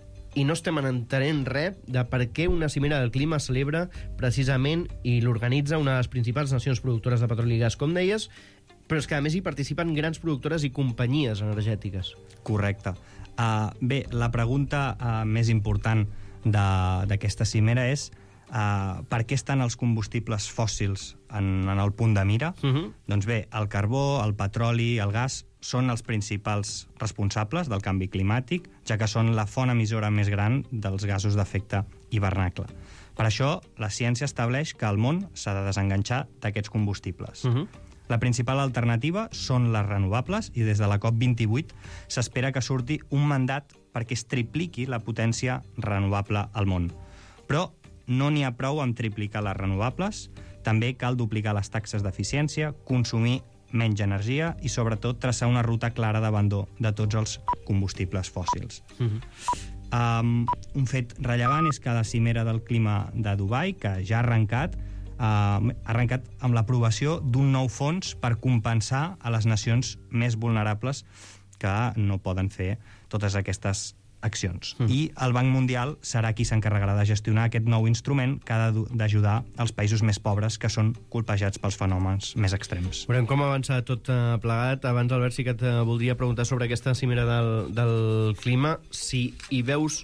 Speaker 2: i no estem entenent res de per què una cimera del clima es celebra precisament i l'organitza una de les principals nacions productores de petroli i gas, com deies, però és que a més hi participen grans productores i companyies energètiques.
Speaker 14: Correcte. Uh, bé, la pregunta uh, més important d'aquesta cimera és Uh, per què estan els combustibles fòssils en, en el punt de mira? Uh-huh. Doncs bé, el carbó, el petroli, el gas són els principals responsables del canvi climàtic, ja que són la font emissora més gran dels gasos d'efecte hivernacle. Per això, la ciència estableix que el món s'ha de desenganxar d'aquests combustibles. Uh-huh. La principal alternativa són les renovables i des de la COP vint-i-vuit s'espera que surti un mandat perquè es tripliqui la potència renovable al món. Però no n'hi ha prou amb triplicar les renovables, també cal duplicar les taxes d'eficiència, consumir menys energia i, sobretot, traçar una ruta clara d'abandó de tots els combustibles fòssils. Uh-huh. um, un fet rellevant és que la cimera del clima de Dubai, que ja ha arrencat, uh, ha arrencat amb l'aprovació d'un nou fons per compensar a les nacions més vulnerables que no poden fer totes aquestes accions. Mm. I el Banc Mundial serà qui s'encarregarà de gestionar aquest nou instrument que ha d'ajudar els països més pobres que són colpejats pels fenòmens més extrems.
Speaker 2: Veurem com avança tot uh, plegat. Abans, Albert, sí que et uh, voldria preguntar sobre aquesta cimera del, del clima, si hi veus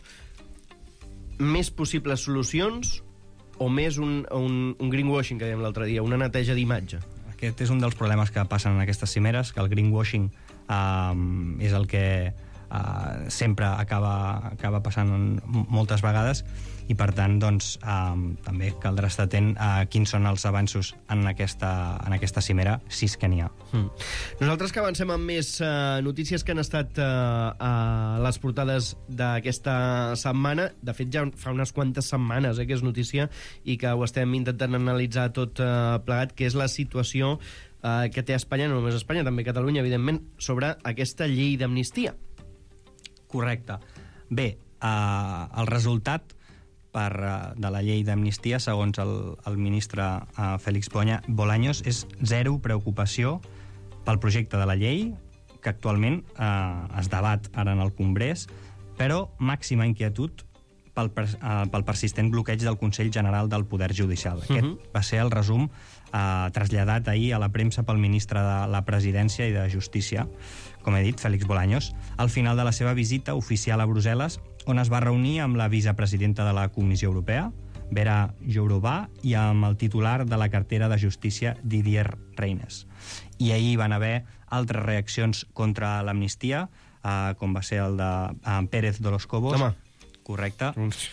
Speaker 2: més possibles solucions o més un, un, un greenwashing, que dèiem l'altre dia, una neteja d'imatge.
Speaker 14: Aquest és un dels problemes que passen en aquestes cimeres, que el greenwashing uh, és el que Uh, sempre acaba, acaba passant moltes vegades i, per tant, doncs, uh, també caldrà estar atent a quins són els avanços en aquesta, en aquesta cimera, si és que n'hi ha.
Speaker 2: Mm. Nosaltres que avancem amb més uh, notícies que han estat uh, a les portades d'aquesta setmana. De fet, ja fa unes quantes setmanes eh, que és notícia i que ho estem intentant analitzar tot uh, plegat, que és la situació uh, que té Espanya, no només Espanya, també Catalunya, evidentment, sobre aquesta llei d'amnistia.
Speaker 14: Correcte. Bé, eh, el resultat per, uh, de la llei d'amnistia, segons el, el ministre uh, Félix Bolaños, és zero preocupació pel projecte de la llei, que actualment uh, es debat ara en el Congrés, però màxima inquietud pel, uh, pel persistent bloqueig del Consell General del Poder Judicial. Aquest uh-huh. va ser el resum uh, traslladat ahir a la premsa pel ministre de la Presidència i de Justícia, com he dit, Félix Bolaños, al final de la seva visita oficial a Brussel·les, on es va reunir amb la vicepresidenta de la Comissió Europea, Vera Jourová, i amb el titular de la cartera de Justícia, Didier Reynders. I ahir van haver altres reaccions contra l'amnistia, uh, com va ser el de uh, Pérez de los Cobos.
Speaker 2: Home.
Speaker 14: Correcte.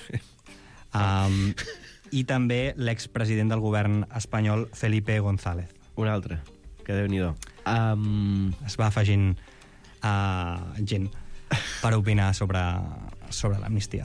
Speaker 14: um, I també l'expresident del govern espanyol, Felipe González.
Speaker 2: Un altre, que déu-n'hi-do. Um...
Speaker 14: Es va afegint uh, gent per opinar sobre, sobre l'amnistia.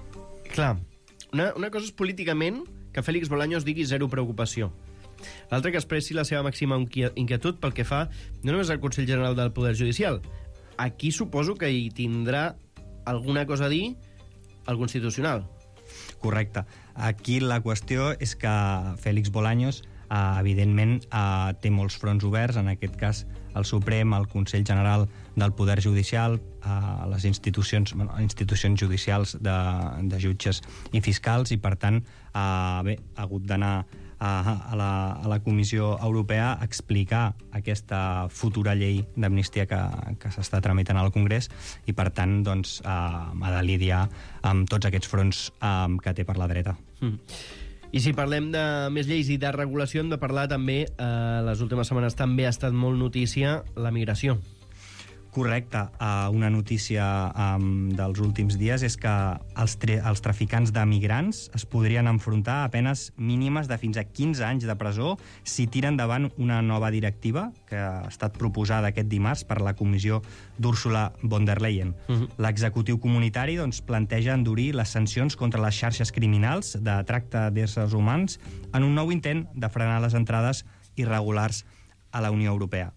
Speaker 2: Clar, una, una cosa és políticament que Félix Bolaños digui zero preocupació. L'altra que expressi la seva màxima inquietud pel que fa no només al Consell General del Poder Judicial. Aquí suposo que hi tindrà alguna cosa a dir el Constitucional.
Speaker 14: Correcte. Aquí la qüestió és que Félix Bolaños Uh, evidentment uh, té molts fronts oberts, en aquest cas el Suprem, el Consell General del Poder Judicial, uh, les institucions, bueno, institucions judicials de, de jutges i fiscals, i per tant uh, bé, ha hagut d'anar uh, a, la, a la Comissió Europea a explicar aquesta futura llei d'amnistia que, que s'està tramitant al Congrés, i per tant doncs, uh, ha de lidiar amb tots aquests fronts um, que té per la dreta.
Speaker 2: Mm. I si parlem de més lleis i de regulació, hem de parlar també, eh, les últimes setmanes també ha estat molt notícia, la migració.
Speaker 14: Correcte. Uh, una notícia um, dels últims dies és que els, els traficants de migrants es podrien enfrontar a penes mínimes de fins a quinze anys de presó si tiren davant una nova directiva que ha estat proposada aquest dimarts per la comissió d'Ursula von der Leyen. Uh-huh. L'executiu comunitari doncs, planteja endurir les sancions contra les xarxes criminals de tracte d'éssers humans en un nou intent de frenar les entrades irregulars a la Unió Europea.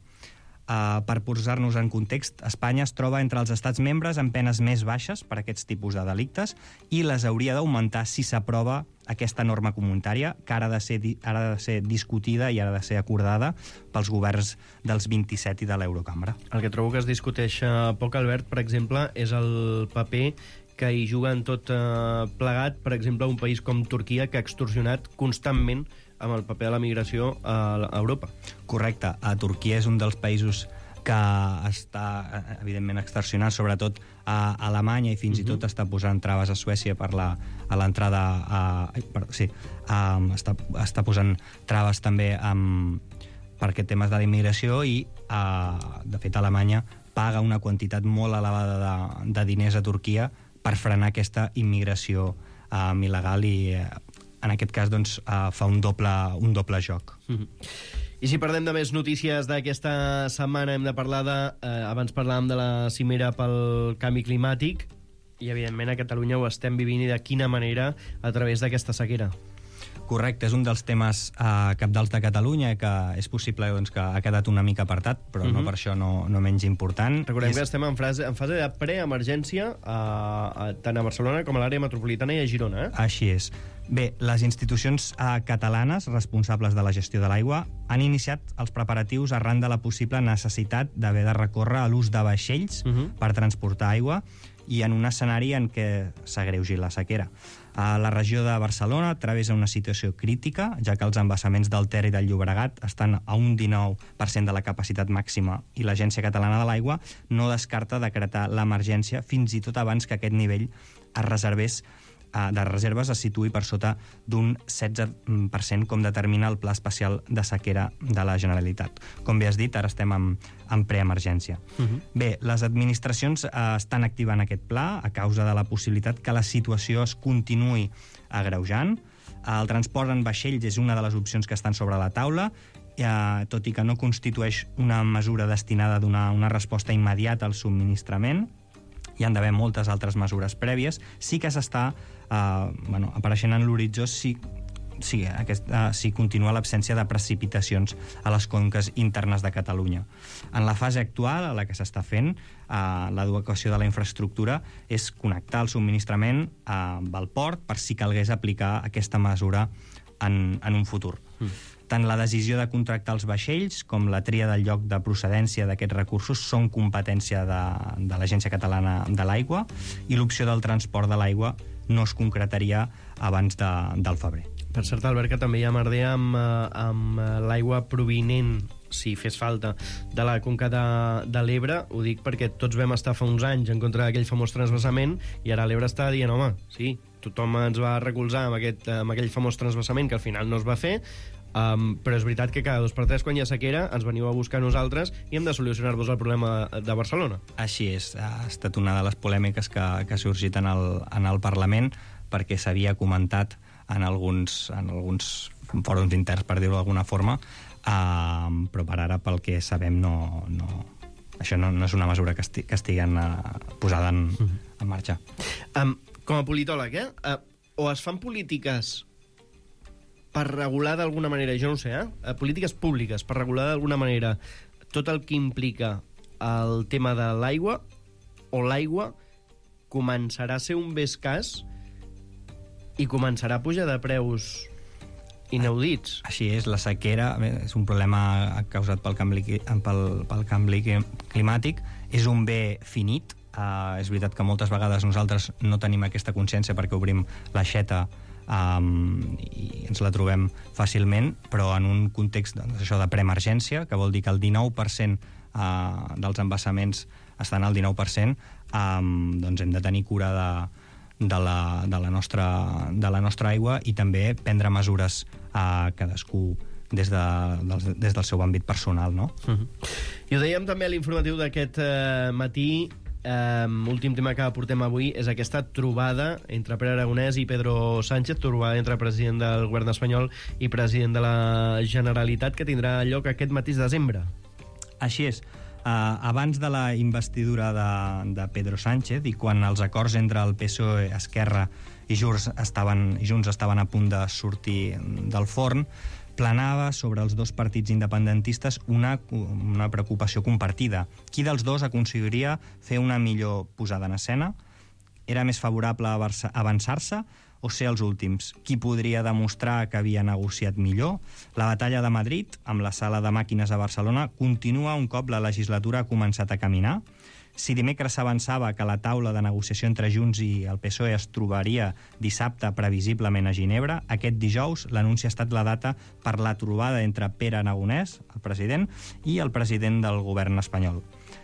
Speaker 14: Uh, per posar-nos en context, Espanya es troba entre els estats membres amb penes més baixes per a aquests tipus de delictes i les hauria d'augmentar si s'aprova aquesta norma comunitària, que ara ha de ser, ara ha de ser discutida i ara ha de ser acordada pels governs dels vint-i-set i de l'Eurocambra.
Speaker 2: El que trobo que es discuteix poc, Albert, per exemple, és el paper que hi juga en tot eh, plegat, per exemple, un país com Turquia, que ha extorsionat constantment amb el paper de la migració a Europa.
Speaker 14: Correcte. A Turquia és un dels països que està, evidentment, extorsionant, sobretot a Alemanya i fins uh-huh. i tot està posant traves a Suècia per la, a l'entrada a, per, sí, a, està, està posant traves també amb, per aquest temes de la immigració i a, de fet Alemanya paga una quantitat molt elevada de, de diners a Turquia per frenar aquesta immigració um, il·legal i eh, en aquest cas doncs, uh, fa un doble, un doble joc.
Speaker 2: Mm-hmm. I si parlem de més notícies d'aquesta setmana, hem de parlar de... Eh, abans parlàvem de la cimera pel canvi climàtic i, evidentment, a Catalunya ho estem vivint i de quina manera a través d'aquesta sequera.
Speaker 14: Correcte, és un dels temes eh, cabdals de Catalunya que és possible doncs, que ha quedat una mica apartat, però uh-huh. no per això no, no menys important.
Speaker 2: Recordem
Speaker 14: és...
Speaker 2: que estem en, frase, en fase de preemergència a, a, tant a Barcelona com a l'àrea metropolitana i a Girona. Eh?
Speaker 14: Així és. Bé, les institucions eh, catalanes responsables de la gestió de l'aigua han iniciat els preparatius arran de la possible necessitat d'haver de recórrer a l'ús de vaixells uh-huh. per transportar aigua i en un escenari en què s'agreugi la sequera. A la regió de Barcelona travessa una situació crítica, ja que els embassaments del Ter i del Llobregat estan a un dinou per cent de la capacitat màxima i l'Agència Catalana de l'Aigua no descarta decretar l'emergència fins i tot abans que aquest nivell es reservés de reserves es situï per sota d'un setze per cent, com determina el Pla Especial de Sequera de la Generalitat. Com bé has dit, ara estem en, en preemergència. Uh-huh. Bé, les administracions eh, estan activant aquest pla a causa de la possibilitat que la situació es continuï agreujant. El transport en vaixells és una de les opcions que estan sobre la taula, eh, tot i que no constitueix una mesura destinada a donar una resposta immediata al subministrament. Hi han d'haver moltes altres mesures prèvies. Sí que s'està eh, bueno, apareixent en l'horitzó si, si, aquest, eh, si continua l'absència de precipitacions a les conques internes de Catalunya. En la fase actual, a la que s'està fent, eh, l'educació de la infraestructura és connectar el subministrament eh, amb el port per si calgués aplicar aquesta mesura en, en un futur. Mm. Tant la decisió de contractar els vaixells com la tria del lloc de procedència d'aquests recursos són competència de, de l'Agència Catalana de l'Aigua i l'opció del transport de l'aigua no es concretaria abans de, del febrer.
Speaker 2: Per cert, Albert, que també hi ha merder amb, amb l'aigua provinent, si fes falta, de la conca de, de l'Ebre. Ho dic perquè tots vam estar fa uns anys en contra d'aquell famós transvasament i ara l'Ebre està dient, home, sí, tothom ens va recolzar amb, aquest, amb aquell famós transvasament que al final no es va fer. Um, però és veritat que cada dos per tres quan hi ha sequera ens veniu a buscar nosaltres i hem de solucionar-vos el problema de Barcelona.
Speaker 14: Així és, ha estat una de les polèmiques que, que ha sorgit en el, en el Parlament perquè s'havia comentat en alguns, en alguns fòrums interns, per dir-ho d'alguna forma, uh, però per ara, pel que sabem, no, no, això no, no és una mesura que, esti, que estiguen uh, posada en, en marxa.
Speaker 2: Um, com a politòleg, eh? Uh, o es fan polítiques per regular d'alguna manera, jo no ho sé, eh? polítiques públiques, per regular d'alguna manera tot el que implica el tema de l'aigua, o l'aigua començarà a ser un bé escàs i començarà a pujar de preus inaudits.
Speaker 14: Així és, la sequera és un problema causat pel canvi, pel, pel canvi climàtic, és un bé finit. Uh, és veritat que moltes vegades nosaltres no tenim aquesta consciència perquè obrim l'aixeta Um, i ens la trobem fàcilment, però en un context doncs, això de preemergència, que vol dir que el dinou per cent uh, dels embassaments estan al dinou per cent, um, doncs hem de tenir cura de, de, la, de, la nostra, de la nostra aigua i també prendre mesures a uh, cadascú des, de, del, des del seu àmbit personal, no?
Speaker 2: Uh-huh. I ho dèiem també a l'informatiu d'aquest uh, matí. Um, últim tema que portem avui és aquesta trobada entre Pere Aragonès i Pedro Sánchez, trobada entre president del govern espanyol i president de la Generalitat, que tindrà lloc aquest mateix desembre.
Speaker 14: Així és. Uh, abans de la investidura de, de Pedro Sánchez i quan els acords entre el P S O E, Esquerra i Junts estaven, Junts estaven a punt de sortir del forn, planava sobre els dos partits independentistes una, una preocupació compartida. Qui dels dos aconseguiria fer una millor posada en escena? Era més favorable a avançar-se o ser els últims? Qui podria demostrar que havia negociat millor? La batalla de Madrid, amb la sala de màquines a Barcelona, continua un cop la legislatura ha començat a caminar. Si dimecres s'avançava que la taula de negociació entre Junts i el P S O E es trobaria dissabte previsiblement a Ginebra, aquest dijous l'anunci ha estat la data per la trobada entre Pere Aragonès, el president, i el president del govern espanyol.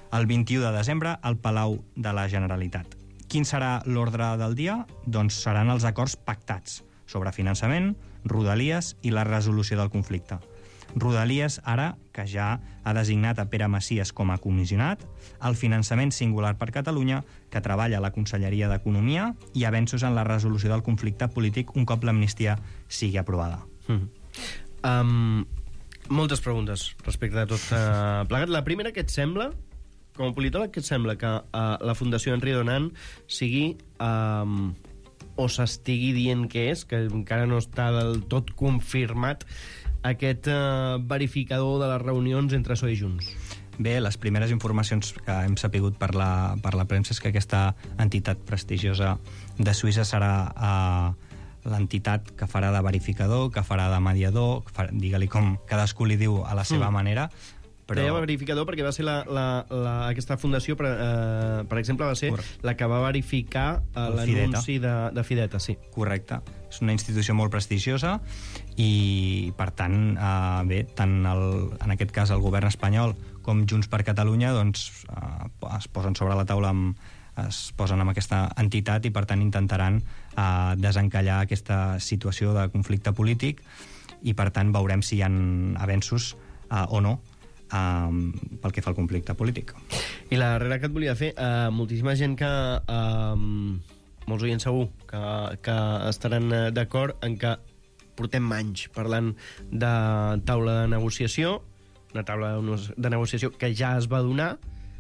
Speaker 14: el vint-i-u de desembre al Palau de la Generalitat. Quin serà l'ordre del dia? Doncs seran els acords pactats sobre finançament, Rodalies i la resolució del conflicte. Rodalies, ara, que ja ha designat a Pere Macias com a comissionat, el finançament singular per Catalunya, que treballa a la Conselleria d'Economia, i avenços en la resolució del conflicte polític un cop l'amnistia sigui aprovada.
Speaker 2: Mm. Um, moltes preguntes respecte a tot uh, plegat. La primera, què et sembla, com a politòleg, què et sembla que uh, la Fundació Henri Dunant sigui... Um, o s'estigui dient que és, que encara no està del tot confirmat, aquest eh, verificador de les reunions entre P S O E i Junts?
Speaker 14: Bé, les primeres informacions que hem sapigut per la, per la premsa és que aquesta entitat prestigiosa de Suïssa serà eh, l'entitat que farà de verificador, que farà de mediador, digue-li com cadascú li diu a la seva mm. manera.
Speaker 2: Però... Deia verificador perquè va ser la, la, la, aquesta fundació, per, eh, per exemple, va ser Correcte. la que va verificar eh, l'anunci de, de Fideta. Sí.
Speaker 14: Correcte. És una institució molt prestigiosa i, per tant, eh, bé, tant el, en aquest cas el govern espanyol com Junts per Catalunya doncs, eh, es posen sobre la taula amb, es posen amb aquesta entitat i, per tant, intentaran eh, desencallar aquesta situació de conflicte polític i, per tant, veurem si hi ha avenços eh, o no Um, pel que fa al conflicte polític.
Speaker 2: I la darrera que et volia fer, uh, moltíssima gent que um, molts oients segur que, que estaran d'acord en que portem anys parlant de taula de negociació, una taula de negociació que ja es va donar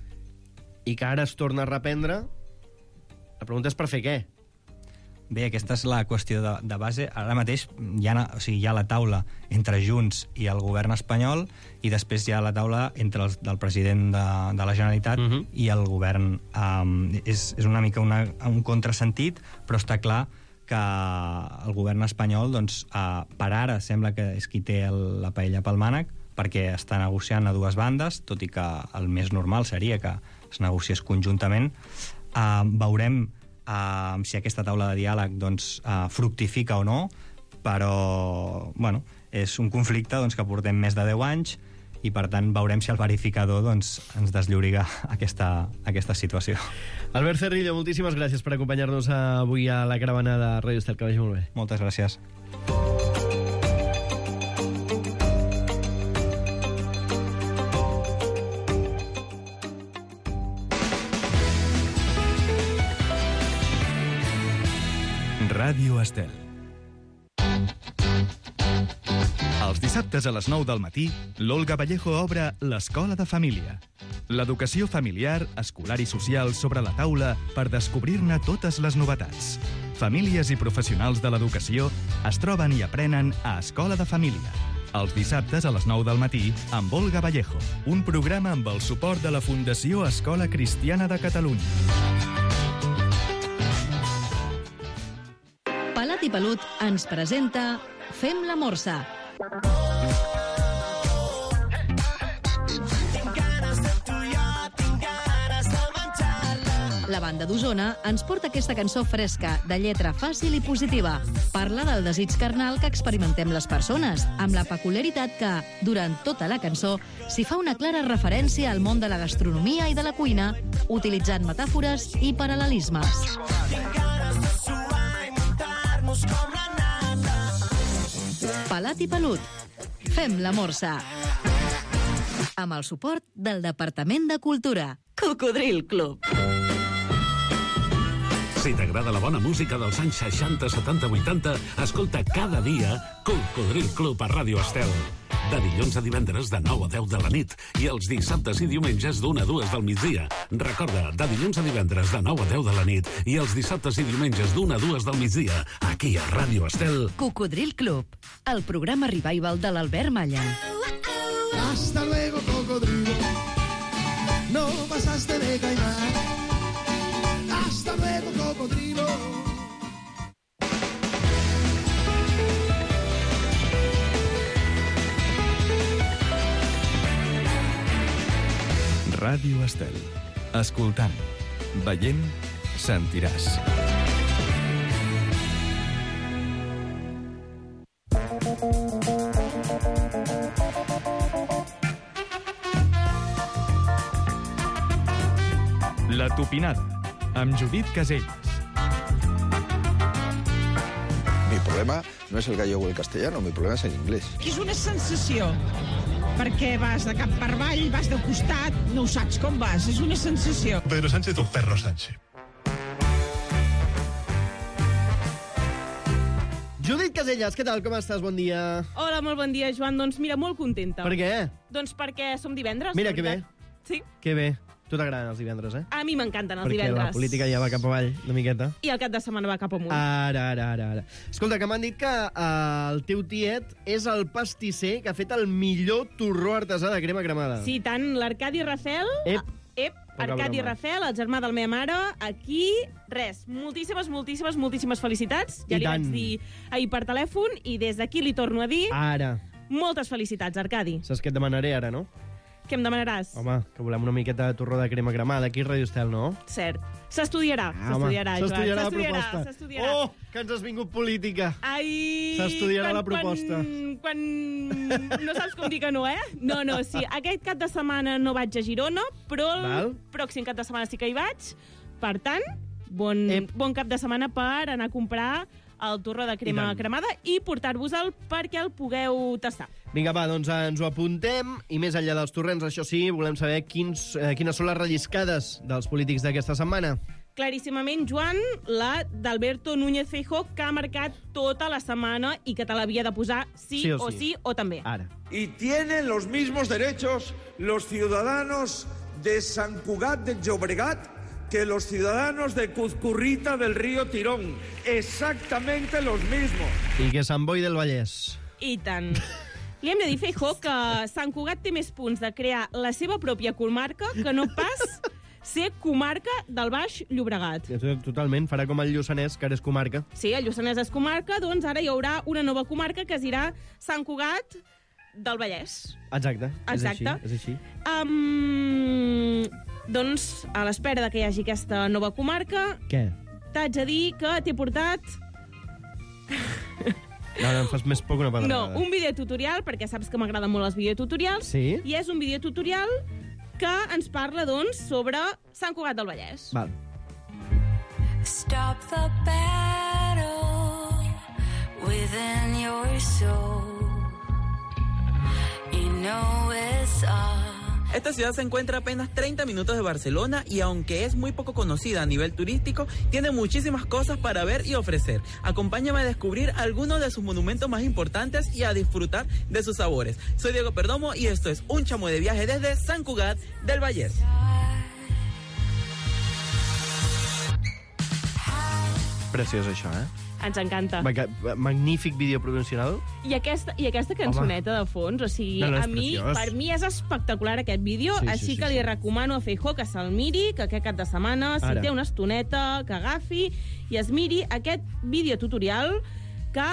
Speaker 2: i que ara es torna a reprendre. La pregunta és per fer què?
Speaker 14: Bé, aquesta és la qüestió de, de base. Ara mateix hi ha, o sigui, hi ha la taula entre Junts i el govern espanyol i després hi ha la taula entre el del president de, de la Generalitat uh-huh. i el govern. Um, és, és una mica una, un contrasentit, però està clar que el govern espanyol, doncs, uh, per ara sembla que és qui té el, la paella pel mànec, perquè està negociant a dues bandes, tot i que el més normal seria que es negociés conjuntament. Uh, veurem Uh, si aquesta taula de diàleg doncs, uh, fructifica o no, però bueno, és un conflicte doncs, que portem més de deu anys i, per tant, veurem si el verificador doncs, ens deslloriga aquesta, aquesta situació.
Speaker 2: Albert Cerrillo, moltíssimes gràcies per acompanyar-nos avui a la caravana de Ràdio Estel. Que vagi molt bé.
Speaker 14: Moltes gràcies.
Speaker 11: Ràdio Estel. Els dissabtes a les nou del matí, l'Olga Vallejo obre l'Escola de Família. L'educació familiar, escolar i social sobre la taula per descobrir-ne totes les novetats. Famílies i professionals de l'educació es troben i aprenen a Escola de Família. Els dissabtes a les nou del matí amb Olga Vallejo. Un programa amb el suport de la Fundació Escola Cristiana de Catalunya.
Speaker 15: Pelat i Pelut ens presenta Fem la Morsa. La banda d'Osona ens porta aquesta cançó fresca, de lletra fàcil i positiva. Parla del desig carnal que experimentem les persones, amb la peculiaritat que, durant tota la cançó, s'hi fa una clara referència al món de la gastronomia i de la cuina, utilitzant metàfores i paral·lelismes. Pelat i Pelut. Fem la Morsa. Amb el suport del Departament de Cultura. Cocodril Club.
Speaker 16: Si t'agrada la bona música dels anys seixanta, setanta, vuitanta, escolta cada dia Cocodril Club a Ràdio Estel. De dilluns a divendres de nou a deu de la nit i els dissabtes i diumenges d'una a dues del migdia. Recorda, de dilluns a divendres de nou a deu de la nit i els dissabtes i diumenges d'una a dues del migdia, aquí a Ràdio Estel.
Speaker 15: Cocodril Club, el programa revival de l'Albert Malla.
Speaker 17: Hasta luego, cocodrilo. No pasaste de caimán. Hasta luego, cocodrilo.
Speaker 11: Ràdio Estel. Escoltant, veient, sentiràs. Tupinada, amb Judit Caselles.
Speaker 18: Mi problema no es el gallego o el castellano, mi problema es el inglés.
Speaker 19: És una sensació, perquè vas de cap per avall, vas de costat, no ho saps com vas, és una sensació.
Speaker 20: Pedro Sánchez o Perro Sánchez.
Speaker 2: Judit Caselles, què tal? Com estàs? Bon dia.
Speaker 21: Hola, molt bon dia, Joan. Doncs mira, molt contenta.
Speaker 2: Per què?
Speaker 21: Doncs perquè som divendres.
Speaker 2: Mira, que bé.
Speaker 21: Sí.
Speaker 2: Que bé. Tu t'agraden els divendres, eh?
Speaker 21: A mi m'encanten els
Speaker 2: Perquè
Speaker 21: divendres.
Speaker 2: la política ja va cap avall, una miqueta.
Speaker 21: I el cap de setmana va cap amunt.
Speaker 2: Ara, ara, ara, ara. Escolta, que m'han dit que uh, el teu tiet és el pastisser que ha fet el millor torró artesà de crema cremada.
Speaker 21: Sí, tant l'Arcadi Rafel...
Speaker 2: Ep.
Speaker 21: Ep, Arcadi
Speaker 2: broma.
Speaker 21: Rafel, el germà de la meva mare, aquí, res, moltíssimes, moltíssimes, moltíssimes felicitats. Ja
Speaker 2: I
Speaker 21: li
Speaker 2: tant.
Speaker 21: vaig dir ahir per telèfon i des d'aquí li torno a dir
Speaker 2: Ara.
Speaker 21: moltes felicitats, Arcadi.
Speaker 2: Saps què et demanaré ara, no?
Speaker 21: Què em demanaràs?
Speaker 2: Home, que volem una miqueta de torró de crema cremada aquí a Radio Estel, no?
Speaker 21: Cert. S'estudiarà,
Speaker 2: Ah, home,
Speaker 21: s'estudiarà, Joan.
Speaker 2: s'estudiarà la
Speaker 21: S'estudiarà,
Speaker 2: proposta.
Speaker 21: s'estudiarà.
Speaker 2: Oh, que ens has vingut política.
Speaker 21: Ai...
Speaker 2: S'estudiarà
Speaker 21: quan-
Speaker 2: la proposta.
Speaker 21: Quan, quan... No saps com dir que no, eh? No, no, sí. Aquest cap de setmana no vaig a Girona, però el
Speaker 2: Val.
Speaker 21: pròxim cap de setmana sí que hi vaig. Per tant, bon, bon cap de setmana per anar a comprar el torró de crema
Speaker 2: I tant.
Speaker 21: cremada i portar-vos-el perquè el pugueu tastar.
Speaker 2: Vinga, va, doncs ens ho apuntem. I més enllà dels torrents, això sí, volem saber quins, eh, quines són les relliscades dels polítics d'aquesta setmana.
Speaker 21: Claríssimament, Joan, la d'Alberto Núñez Feijóo, que ha marcat tota la setmana i que te l'havia de posar sí,
Speaker 2: Sí o
Speaker 21: o
Speaker 2: sí.
Speaker 21: sí o també.
Speaker 2: Ara.
Speaker 22: Y tienen los mismos derechos los ciudadanos de San Cugat de Llobregat que los ciudadanos de Cuzcurrita del río Tirón. Exactamente los mismos.
Speaker 2: I que Sant Boi del Vallès.
Speaker 21: I tant. Li hem de dir, Feijóo, que Sant Cugat té més punts de crear la seva pròpia comarca que no pas ser comarca del Baix Llobregat.
Speaker 2: Totalment, farà com el Lluçanès, que ara és comarca.
Speaker 21: Sí, el Lluçanès és comarca, doncs ara hi haurà una nova comarca que es dirà Sant Cugat del Vallès.
Speaker 2: Exacte,
Speaker 21: Exacte.
Speaker 2: és així. És així.
Speaker 21: Um, doncs, a l'espera de que hi hagi aquesta nova comarca,
Speaker 2: Què?
Speaker 21: t'haig de dir que t'he portat...
Speaker 2: No, no, em fas més poc una
Speaker 21: No,
Speaker 2: pedregada.
Speaker 21: un videotutorial, perquè saps que m'agraden molt els videotutorials.
Speaker 2: Sí?
Speaker 21: I és un videotutorial que ens parla, doncs, sobre Sant Cugat del Vallès.
Speaker 2: Val.
Speaker 23: Stop the battle within your soul. You know it's all.
Speaker 24: Esta ciudad se encuentra a apenas treinta minutos de Barcelona y aunque es muy poco conocida a nivel turístico, tiene muchísimas cosas para ver y ofrecer. Acompáñame a descubrir algunos de sus monumentos más importantes y a disfrutar de sus sabores. Soy Diego Perdomo y esto es Un Chamoy de Viaje desde Sant Cugat del Vallès.
Speaker 2: Preciós, això, eh?
Speaker 21: Ens encanta.
Speaker 2: Maca- Magnífic vídeo promocional.
Speaker 21: I aquesta, I aquesta cançoneta de fons, o sigui,
Speaker 2: No, no, és
Speaker 21: a mi,
Speaker 2: preciós.
Speaker 21: per mi és espectacular aquest vídeo,
Speaker 2: Sí, sí,
Speaker 21: així
Speaker 2: sí,
Speaker 21: que
Speaker 2: sí.
Speaker 21: li recomano a Feijóo que se'l miri, que aquest cap de setmana, si
Speaker 2: Ara.
Speaker 21: té una estoneta, que agafi i es miri aquest vídeo tutorial que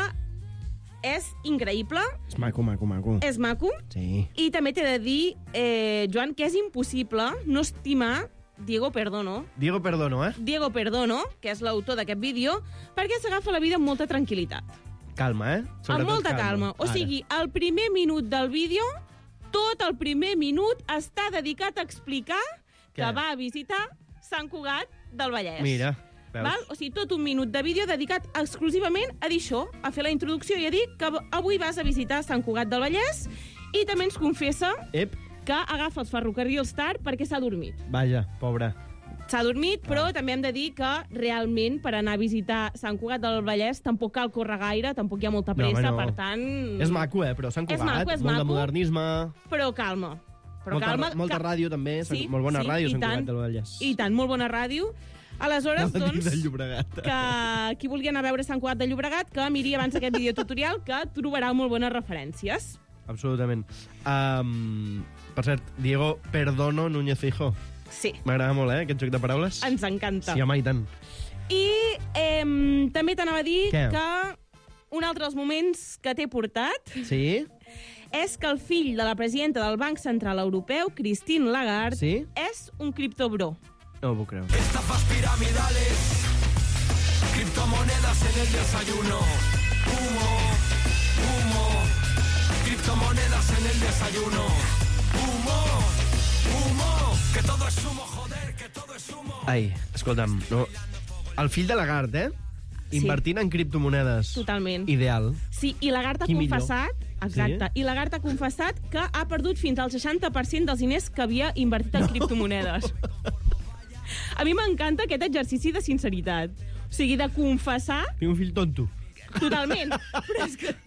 Speaker 21: és increïble,
Speaker 2: És maco, maco, maco.
Speaker 21: és maco,
Speaker 2: Sí.
Speaker 21: i també t'he de dir, eh, Joan, que és impossible no estimar Diego Perdono,
Speaker 2: Diego Perdono, eh?
Speaker 21: Diego Perdono, que és l'autor d'aquest vídeo, perquè s'agafa la vida amb molta tranquil·litat.
Speaker 2: Calma, eh?
Speaker 21: Amb molta calma. O
Speaker 2: Ara.
Speaker 21: sigui, el primer minut del vídeo, tot el primer minut està dedicat a explicar
Speaker 2: Què?
Speaker 21: que va a visitar Sant Cugat del Vallès.
Speaker 2: Mira, veus?
Speaker 21: Val? O sigui, tot un minut de vídeo dedicat exclusivament a dir això, a fer la introducció i a dir que avui vas a visitar Sant Cugat del Vallès i també ens confessa
Speaker 2: Ep,
Speaker 21: que agafa els ferrocarrils tard perquè s'ha dormit.
Speaker 2: vaja, pobre.
Speaker 21: S'ha dormit, però també hem de dir que realment per anar a visitar Sant Cugat del Vallès tampoc cal córrer gaire, tampoc hi ha molta
Speaker 2: No,
Speaker 21: pressa,
Speaker 2: home, no.
Speaker 21: per tant...
Speaker 2: És maco, eh? Però Sant
Speaker 21: És
Speaker 2: Cugat,
Speaker 21: maco, és
Speaker 2: molt de
Speaker 21: maco.
Speaker 2: modernisme,
Speaker 21: Però calma. Però
Speaker 2: molta,
Speaker 21: calma,
Speaker 2: molta
Speaker 21: que-
Speaker 2: ràdio també,
Speaker 21: Sí,
Speaker 2: molt bona
Speaker 21: sí,
Speaker 2: ràdio,
Speaker 21: i
Speaker 2: Sant Cugat
Speaker 21: tant.
Speaker 2: del Vallès.
Speaker 21: I tant, molt bona ràdio. Aleshores,
Speaker 2: Anava a dir
Speaker 21: doncs,
Speaker 2: del Llobregat.
Speaker 21: que qui vulgui anar a veure Sant Cugat de Llobregat, que miri abans aquest videotutorial, que trobarà molt bones referències.
Speaker 2: Absolutament. Um, per cert, Diego Perdono Núñez Feijóo.
Speaker 21: Sí.
Speaker 2: M'agrada molt, eh, aquest joc de paraules.
Speaker 21: Ens encanta.
Speaker 2: Sí, home, i tant.
Speaker 21: I eh, també t'anava a dir
Speaker 2: Què?
Speaker 21: que un altre dels moments que t'he portat
Speaker 2: Sí?
Speaker 21: és que el fill de la presidenta del Banc Central Europeu, Christine Lagarde,
Speaker 2: Sí?
Speaker 21: és un criptobró.
Speaker 2: No ho puc creure.
Speaker 13: Estafas piramidales, criptomonedas en el desayuno, humo, humo, criptomonedas en el desayuno, humo, humo, que todo es humo, joder, que todo es humo.
Speaker 2: Ai, escolta'm, no... El fill de Lagarde, eh?
Speaker 21: Sí.
Speaker 2: Invertint en criptomonedes.
Speaker 21: Totalment.
Speaker 2: Ideal.
Speaker 21: Sí, i Lagarde ha
Speaker 2: Qui millor?
Speaker 21: confessat... Exacte.
Speaker 2: Sí?
Speaker 21: I Lagarde ha confessat que ha perdut fins al seixanta per cent dels diners que havia invertit en criptomonedes. A mi m'encanta aquest exercici de sinceritat. O sigui, de confessar...
Speaker 2: Tinc un fill tonto.
Speaker 21: Totalment. Però és que...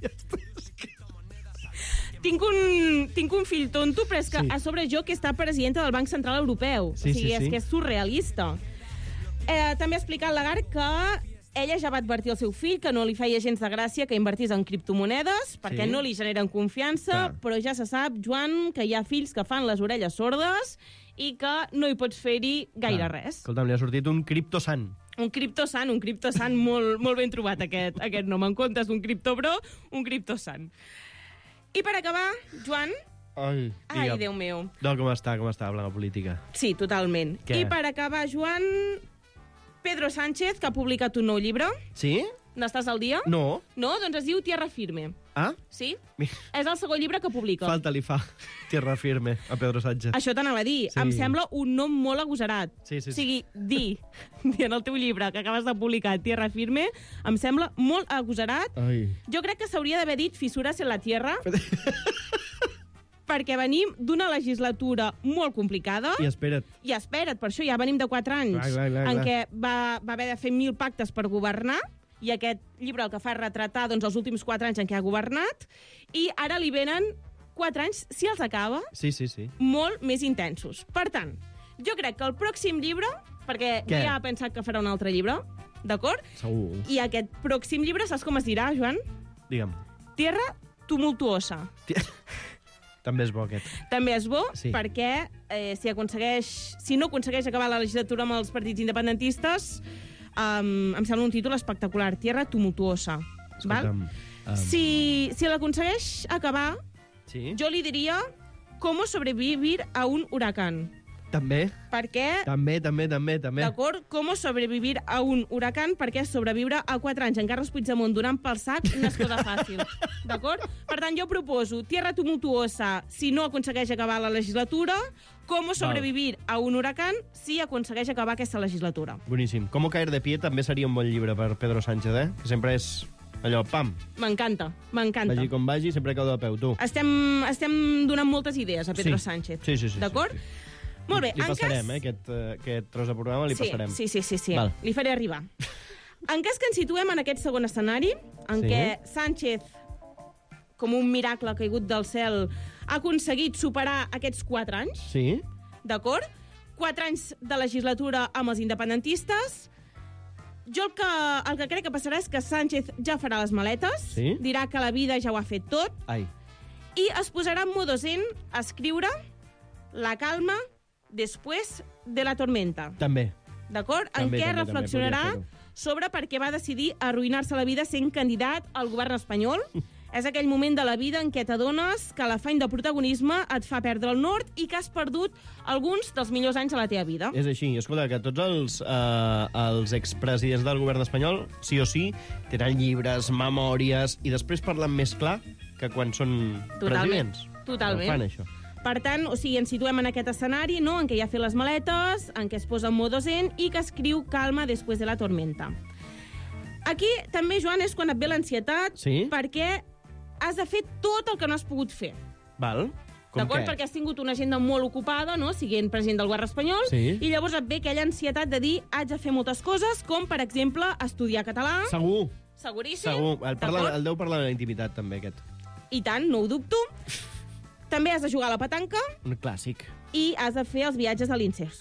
Speaker 21: Tinc un, tinc un fill tonto, però és que sí. A sobre jo que està presidenta del Banc Central Europeu.
Speaker 2: Sí,
Speaker 21: o sigui,
Speaker 2: sí,
Speaker 21: és
Speaker 2: sí.
Speaker 21: que és surrealista. Eh, també ha explicat Lagarde que ella ja va advertir al seu fill que no li feia gens de gràcia que invertís en criptomonedes, perquè
Speaker 2: Sí.
Speaker 21: no li generen confiança,
Speaker 2: Clar.
Speaker 21: però ja se sap, Joan, que hi ha fills que fan les orelles sordes i que no hi pots fer-hi gaire
Speaker 2: Clar.
Speaker 21: res.
Speaker 2: Escolta'm, li ha sortit un criptosant.
Speaker 21: Un criptosant, un criptosant molt, molt ben trobat, aquest, aquest nom. En comptes d'un criptobro, un criptosant. I per acabar, Joan...
Speaker 2: Ai,
Speaker 21: Ai, Déu meu.
Speaker 2: No, com està, com està la política?
Speaker 21: Sí, totalment.
Speaker 2: Què?
Speaker 21: I per acabar, Joan, Pedro Sánchez, que ha publicat un nou llibre.
Speaker 2: Sí?
Speaker 21: N'estàs al dia?
Speaker 2: No.
Speaker 21: No? Doncs es diu Tierra Firme.
Speaker 2: Ah?
Speaker 21: Sí?
Speaker 2: Mi-
Speaker 21: És el segon llibre que publica.
Speaker 2: Falta li fa tierra firme a Pedro Sánchez.
Speaker 21: Això t'anava a dir.
Speaker 2: Sí.
Speaker 21: Em sembla un nom molt agosarat.
Speaker 2: Sí, sí, sí.
Speaker 21: O sigui, dir, dir en el teu llibre que acabes de publicar Tierra Firme, em sembla molt agosarat.
Speaker 2: Ai.
Speaker 21: Jo crec que s'hauria d'haver dit Fisuras en la Tierra, perquè venim d'una legislatura molt complicada.
Speaker 2: I espera't.
Speaker 21: I espera't, per això ja venim de quatre anys
Speaker 2: Clar, clar, clar,
Speaker 21: en
Speaker 2: clar.
Speaker 21: què va, va haver de fer mil pactes per governar, i aquest llibre el que fa és retratar doncs, els últims quatre anys en què ha governat, i ara li venen quatre anys, si els acaba,
Speaker 2: Sí, sí, sí.
Speaker 21: molt més intensos. Per tant, jo crec que el pròxim llibre, perquè
Speaker 2: Què?
Speaker 21: ja ha pensat que farà un altre llibre, d'acord?
Speaker 2: Segur.
Speaker 21: I aquest pròxim llibre, saps com es dirà, Joan?
Speaker 2: Digue'm.
Speaker 21: Tierra tumultuosa.
Speaker 2: També és bo, aquest.
Speaker 21: També és bo,
Speaker 2: Sí.
Speaker 21: perquè eh, si aconsegueix, si no aconsegueix acabar la legislatura amb els partits independentistes, um, em sembla un títol espectacular, Tierra tumultuosa. Val?
Speaker 2: Escolta'm, um,
Speaker 21: Si, si l'aconsegueix acabar,
Speaker 2: Sí?
Speaker 21: jo li diria com sobrevivir a un huracán.
Speaker 2: També?
Speaker 21: Perquè,
Speaker 2: També, també, també, també.
Speaker 21: d'acord, com sobrevivir a un huracán, perquè sobreviure a quatre anys en Carles Puigdemont donant pel sac no és cosa fàcil. D'acord? Per tant, jo proposo Tierra tumultuosa si no aconsegueix acabar la legislatura, com sobrevivir a un huracán si aconsegueix acabar aquesta legislatura.
Speaker 2: Boníssim. Com caer de pie també seria un bon llibre per Pedro Sánchez, eh? Que sempre és allò, pam.
Speaker 21: M'encanta, m'encanta.
Speaker 2: Vagi com vagi, sempre cau de peu, tu.
Speaker 21: Estem, estem donant moltes idees a Pedro
Speaker 2: Sí.
Speaker 21: Sánchez.
Speaker 2: Sí, sí, sí,
Speaker 21: D'acord?
Speaker 2: sí,
Speaker 21: Molt bé,
Speaker 2: Li
Speaker 21: en
Speaker 2: passarem,
Speaker 21: cas...
Speaker 2: eh? Aquest, eh, aquest tros de programa li
Speaker 21: sí,
Speaker 2: passarem.
Speaker 21: Sí, sí, sí, sí.
Speaker 2: Val.
Speaker 21: Li faré arribar. En cas que ens situem en aquest segon escenari, en
Speaker 2: Sí.
Speaker 21: què Sánchez, com un miracle caigut del cel, ha aconseguit superar aquests quatre anys,
Speaker 2: Sí?
Speaker 21: d'acord? Quatre anys de legislatura amb els independentistes. Jo el que, el que crec que passarà és que Sánchez ja farà les maletes,
Speaker 2: Sí?
Speaker 21: dirà que la vida ja ho ha fet tot,
Speaker 2: Ai.
Speaker 21: i es posarà en modo zen a escriure La calma després de la tormenta.
Speaker 2: També.
Speaker 21: D'acord? En
Speaker 2: També,
Speaker 21: què
Speaker 2: també, també,
Speaker 21: reflexionarà
Speaker 2: podria fer-ho.
Speaker 21: sobre per què va decidir arruïnar-se la vida sent candidat al govern espanyol. És aquell moment de la vida en què t'adones que l'afany de protagonisme et fa perdre el nord i que has perdut alguns dels millors anys de la teva vida.
Speaker 2: És així. Escolta, que tots els, eh, els expresidents del govern espanyol, sí o sí, tenen llibres, memòries, i després parlen més clar que quan són
Speaker 21: Totalment.
Speaker 2: presidents.
Speaker 21: Totalment.
Speaker 2: No fan això.
Speaker 21: Per tant, o sigui, ens situem en aquest escenari, no?, en què ja ha fet les maletes, en què es posa en modo zen i que escriu calma després de la tormenta. Aquí també, Joan, és quan et ve l'ansietat,
Speaker 2: Sí?
Speaker 21: perquè has de fer tot el que no has pogut fer.
Speaker 2: Val? Com
Speaker 21: D'acord?
Speaker 2: què?
Speaker 21: Perquè has tingut una agenda molt ocupada, no?, siguent president del govern espanyol,
Speaker 2: Sí.
Speaker 21: i llavors et ve aquella ansietat de dir haig de fer moltes coses, com, per exemple, estudiar català.
Speaker 2: Segur.
Speaker 21: Seguríssim.
Speaker 2: Segur. El, parla,
Speaker 21: D'acord?
Speaker 2: el deu parlar de la intimitat, també, aquest.
Speaker 21: I tant, no ho dubto. També has de jugar a la petanca
Speaker 2: Un clàssic.
Speaker 21: i has de fer els viatges a l'Inserso.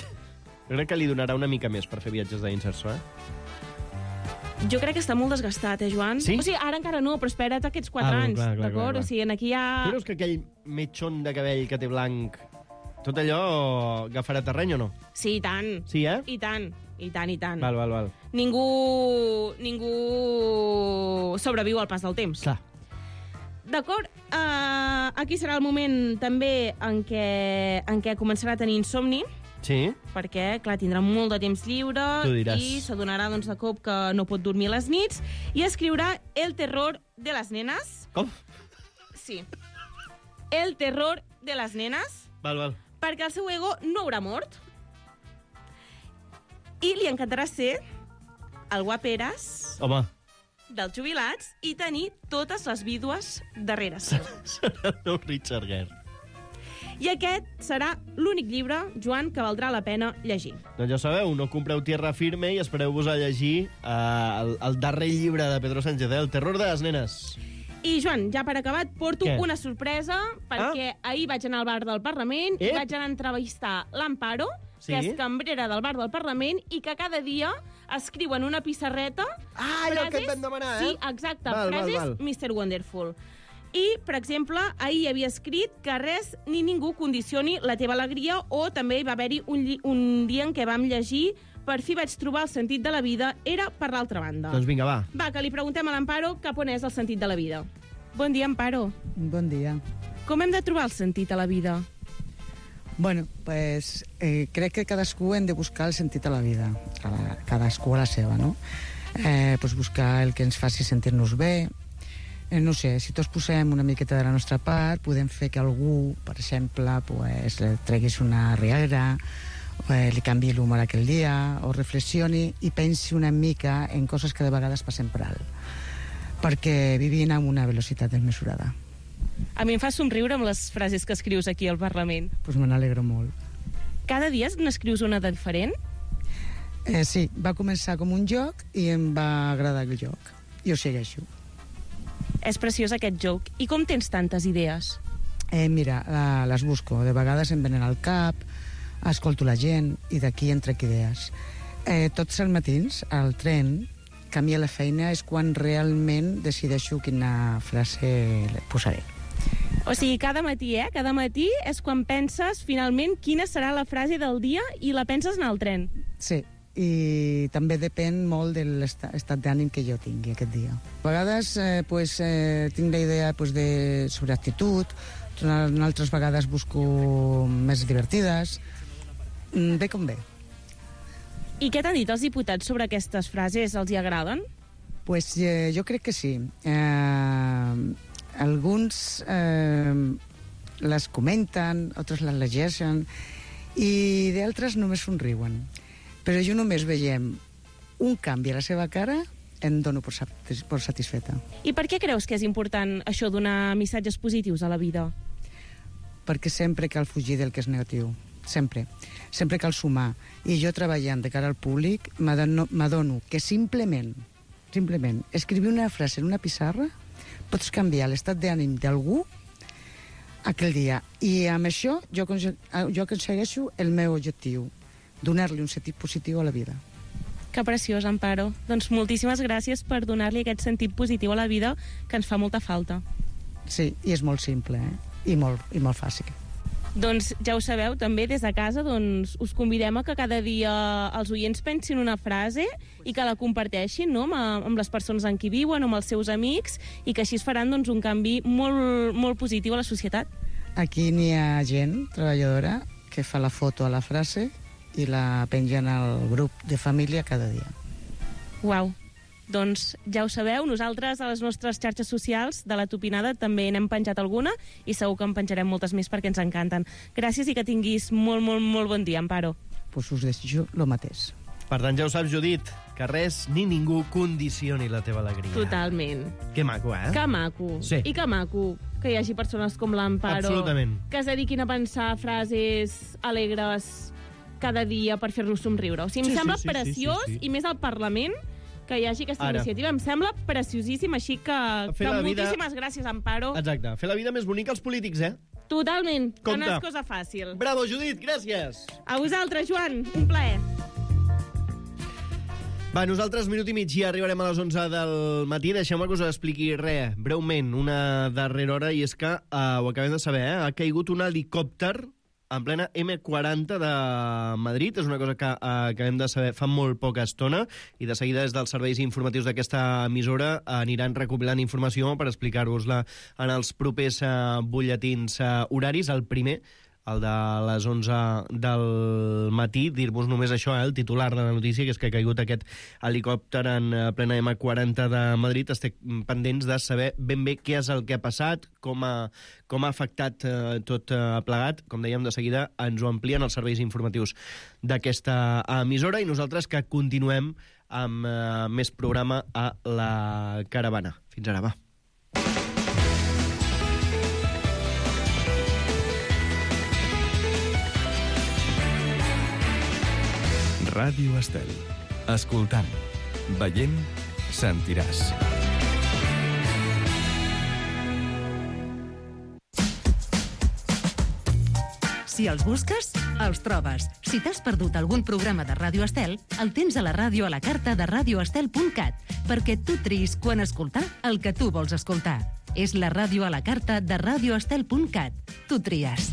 Speaker 2: Jo crec que li donarà una mica més per fer viatges d'inserció, eh?
Speaker 21: Jo crec que està molt desgastat, eh, Joan?
Speaker 2: Sí?
Speaker 21: O sigui, ara encara no, però espera't aquests quatre
Speaker 2: Ah,
Speaker 21: anys,
Speaker 2: clar, clar, clar,
Speaker 21: d'acord?
Speaker 2: clar.
Speaker 21: O sigui, aquí ja...
Speaker 2: Tu creus que aquell metxon de cabell que té blanc, tot allò agafarà terreny o no?
Speaker 21: Sí, i tant.
Speaker 2: Sí, eh?
Speaker 21: I tant, i tant, i tant.
Speaker 2: Val, val, val.
Speaker 21: Ningú... Ningú sobreviu al pas del temps.
Speaker 2: Clar.
Speaker 21: D'acord? Uh, aquí serà el moment també en què, en què començarà a tenir insomni,
Speaker 2: Sí?
Speaker 21: perquè, clar, tindrà molt de temps lliure
Speaker 2: Tu diràs.
Speaker 21: i s'adonarà doncs, de cop que no pot dormir a les nits i escriurà El terror de les nenes.
Speaker 2: Com?
Speaker 21: Sí. El terror de les nenes,
Speaker 2: Val, val.
Speaker 21: perquè el seu ego no haurà mort I li encantarà ser el guaperes
Speaker 2: Home.
Speaker 21: dels jubilats i tenir totes les vídues darrere seu.
Speaker 2: Serà el nou Richard Gere.
Speaker 21: I aquest serà l'únic llibre, Joan, que valdrà la pena llegir.
Speaker 2: Doncs ja sabeu, no compreu Tierra Firme i espereu-vos a llegir eh, el, el darrer llibre de Pedro Sánchez, eh? El terror de les nenes.
Speaker 21: I, Joan, ja per acabat, porto
Speaker 2: Què?
Speaker 21: una sorpresa, perquè ah? ahir vaig anar al bar del Parlament
Speaker 2: Ep.
Speaker 21: i vaig anar a entrevistar l'Amparo,
Speaker 2: Sí?
Speaker 21: que és cambrera del bar del Parlament i que cada dia escriu en una pissarreta
Speaker 2: Ah, allò que et vam demanar, eh?
Speaker 21: Sí, exacte,
Speaker 2: Val, val,
Speaker 21: frases
Speaker 2: val.
Speaker 21: mister Wonderful. I, per exemple, ahir havia escrit que res ni ningú condicioni la teva alegria, o també hi va haver-hi un, lli- un dia en què vam llegir per fi vaig trobar el sentit de la vida, era per l'altra banda.
Speaker 2: Doncs vinga, va.
Speaker 21: Va, que li preguntem a l'Amparo cap on és el sentit de la vida. Bon dia, Amparo.
Speaker 1: Bon dia.
Speaker 21: Com hem de trobar el sentit a la vida?
Speaker 1: Bueno, pues, eh, crec que cadascú hem de buscar el sentit a la vida, cada, cadascú a la seva, no? Eh, pues buscar el que ens faci sentir-nos bé. Eh, no sé, si tots posem una miqueta de la nostra part, podem fer que algú, per exemple, pues, le treguis una riera, eh, li canvi l'humor aquell dia, o reflexioni i pensi una mica en coses que de vegades passen per alt, perquè vivim amb una velocitat desmesurada.
Speaker 21: A mi em fa somriure amb les frases que escrius aquí al Parlament.
Speaker 1: Pues me n'alegro molt.
Speaker 21: Cada dia n'escrius una de diferent?
Speaker 1: Eh, sí, va començar com un joc i em va agradar el joc. I ho segueixo.
Speaker 21: És preciós aquest joc. I com tens tantes idees?
Speaker 1: Eh, mira, la, les busco. De vegades em venen al cap, escolto la gent i d'aquí en trec idees. Eh, tots els matins, al tren, camí a la feina, és quan realment decideixo quina frase posaré.
Speaker 21: O sigui, cada matí, eh? Cada matí és quan penses finalment quina serà la frase del dia i la penses en el tren.
Speaker 1: Sí, i també depèn molt de l'estat d'ànim que jo tingui aquest dia. A vegades eh, pues, eh, tinc la idea pues, de, sobre actitud, en altres vegades busco més divertides. Bé com bé.
Speaker 21: I què t'han dit els diputats sobre aquestes frases? Els hi agraden?
Speaker 1: Pues eh, jo crec que sí. Eh, alguns eh, les comenten, altres les llegeixen, i d'altres només somriuen. Però jo només veiem un canvi a la seva cara em dono per, satis per satisfeta.
Speaker 21: I per què creus que és important això donar missatges positius a la vida?
Speaker 1: Perquè sempre cal fugir del que és negatiu. Sempre. Sempre cal sumar. I jo treballant de cara al públic m'adono que simplement, simplement, escrivir una frase en una pissarra pots canviar l'estat d'ànim d'algú aquell dia. I amb això jo, jo aconsegueixo el meu objectiu, donar-li un sentit positiu a la vida.
Speaker 21: Que preciós, Amparo. Doncs moltíssimes gràcies per donar-li aquest sentit positiu a la vida que ens fa molta falta.
Speaker 1: Sí, i és molt simple, eh? I molt, i molt fàcil.
Speaker 21: Doncs ja ho sabeu, també des de casa doncs, us convidem a que cada dia els oients pensin una frase i que la comparteixin, no?, amb, amb les persones amb qui viuen, amb els seus amics, i que així es faran doncs, un canvi molt, molt positiu a la societat.
Speaker 1: Aquí n'hi ha gent treballadora que fa la foto a la frase i la pengen al grup de família cada dia.
Speaker 21: Uau. Doncs ja ho sabeu, nosaltres a les nostres xarxes socials de la Tupinada també n'hem penjat alguna i segur que en penjarem moltes més perquè ens encanten. Gràcies i que tinguis molt, molt, molt bon dia, Amparo.
Speaker 1: Pues us desitjo lo mateix.
Speaker 2: Per tant, ja ho saps, Judit, que res ni ningú condicioni la teva alegria.
Speaker 21: Totalment.
Speaker 2: Que maco, eh?
Speaker 21: Que maco.
Speaker 2: Sí.
Speaker 21: I que maco que hi hagi persones com l'Amparo
Speaker 2: Absolutament.
Speaker 21: que es dediquin a pensar frases alegres cada dia per fer-nos somriure. O sigui, em
Speaker 2: Sí,
Speaker 21: sembla
Speaker 2: sí, sí,
Speaker 21: preciós,
Speaker 2: sí, sí, sí.
Speaker 21: i més al Parlament, que hi hagi aquesta
Speaker 2: Ara.
Speaker 21: iniciativa. Em sembla preciosíssim, així que,
Speaker 2: Fer
Speaker 21: que
Speaker 2: la vida-
Speaker 21: moltíssimes gràcies, Amparo.
Speaker 2: Exacte. Fer la vida més bonica als polítics, eh?
Speaker 21: Totalment, que
Speaker 2: Compte.
Speaker 21: no és cosa fàcil.
Speaker 2: Bravo, Judit, gràcies.
Speaker 21: A vosaltres, Joan, un plaer.
Speaker 2: Va, nosaltres, minut i mig, ja arribarem a les onze del matí. Deixeu-me que us expliqui res, breument, una darrera hora, i és que, uh, ho acabem de saber, eh? ha caigut un helicòpter en plena eme quaranta de Madrid. És una cosa que uh, acabem de saber fa molt poca estona, i de seguida des dels serveis informatius d'aquesta emissora aniran recopilant informació per explicar-vos-la en els propers uh, butlletins uh, horaris. El primer el de les onze del matí, dir-vos només això, eh, el titular de la notícia, que és que ha caigut aquest helicòpter en plena ema quaranta de Madrid. Estem pendents de saber ben bé què és el que ha passat, com ha, com ha afectat eh, tot eh, plegat. Com dèiem, de seguida ens ho amplien els serveis informatius d'aquesta emissora i nosaltres que continuem amb eh, més programa a la Caravana. Fins ara, va.
Speaker 11: Ràdio Estel. Escoltant, veient, sentiràs.
Speaker 4: Si els busques, els trobes. Si t'has perdut algun programa de Ràdio Estel, el tens a la ràdio a la carta de radio estel punt cat, perquè tu triïs quan escoltar el que tu vols escoltar. És la ràdio a la carta de radio estel punt cat. Tu tries.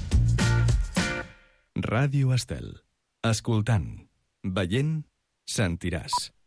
Speaker 11: Ràdio Estel. Escoltant, veient, sentiràs.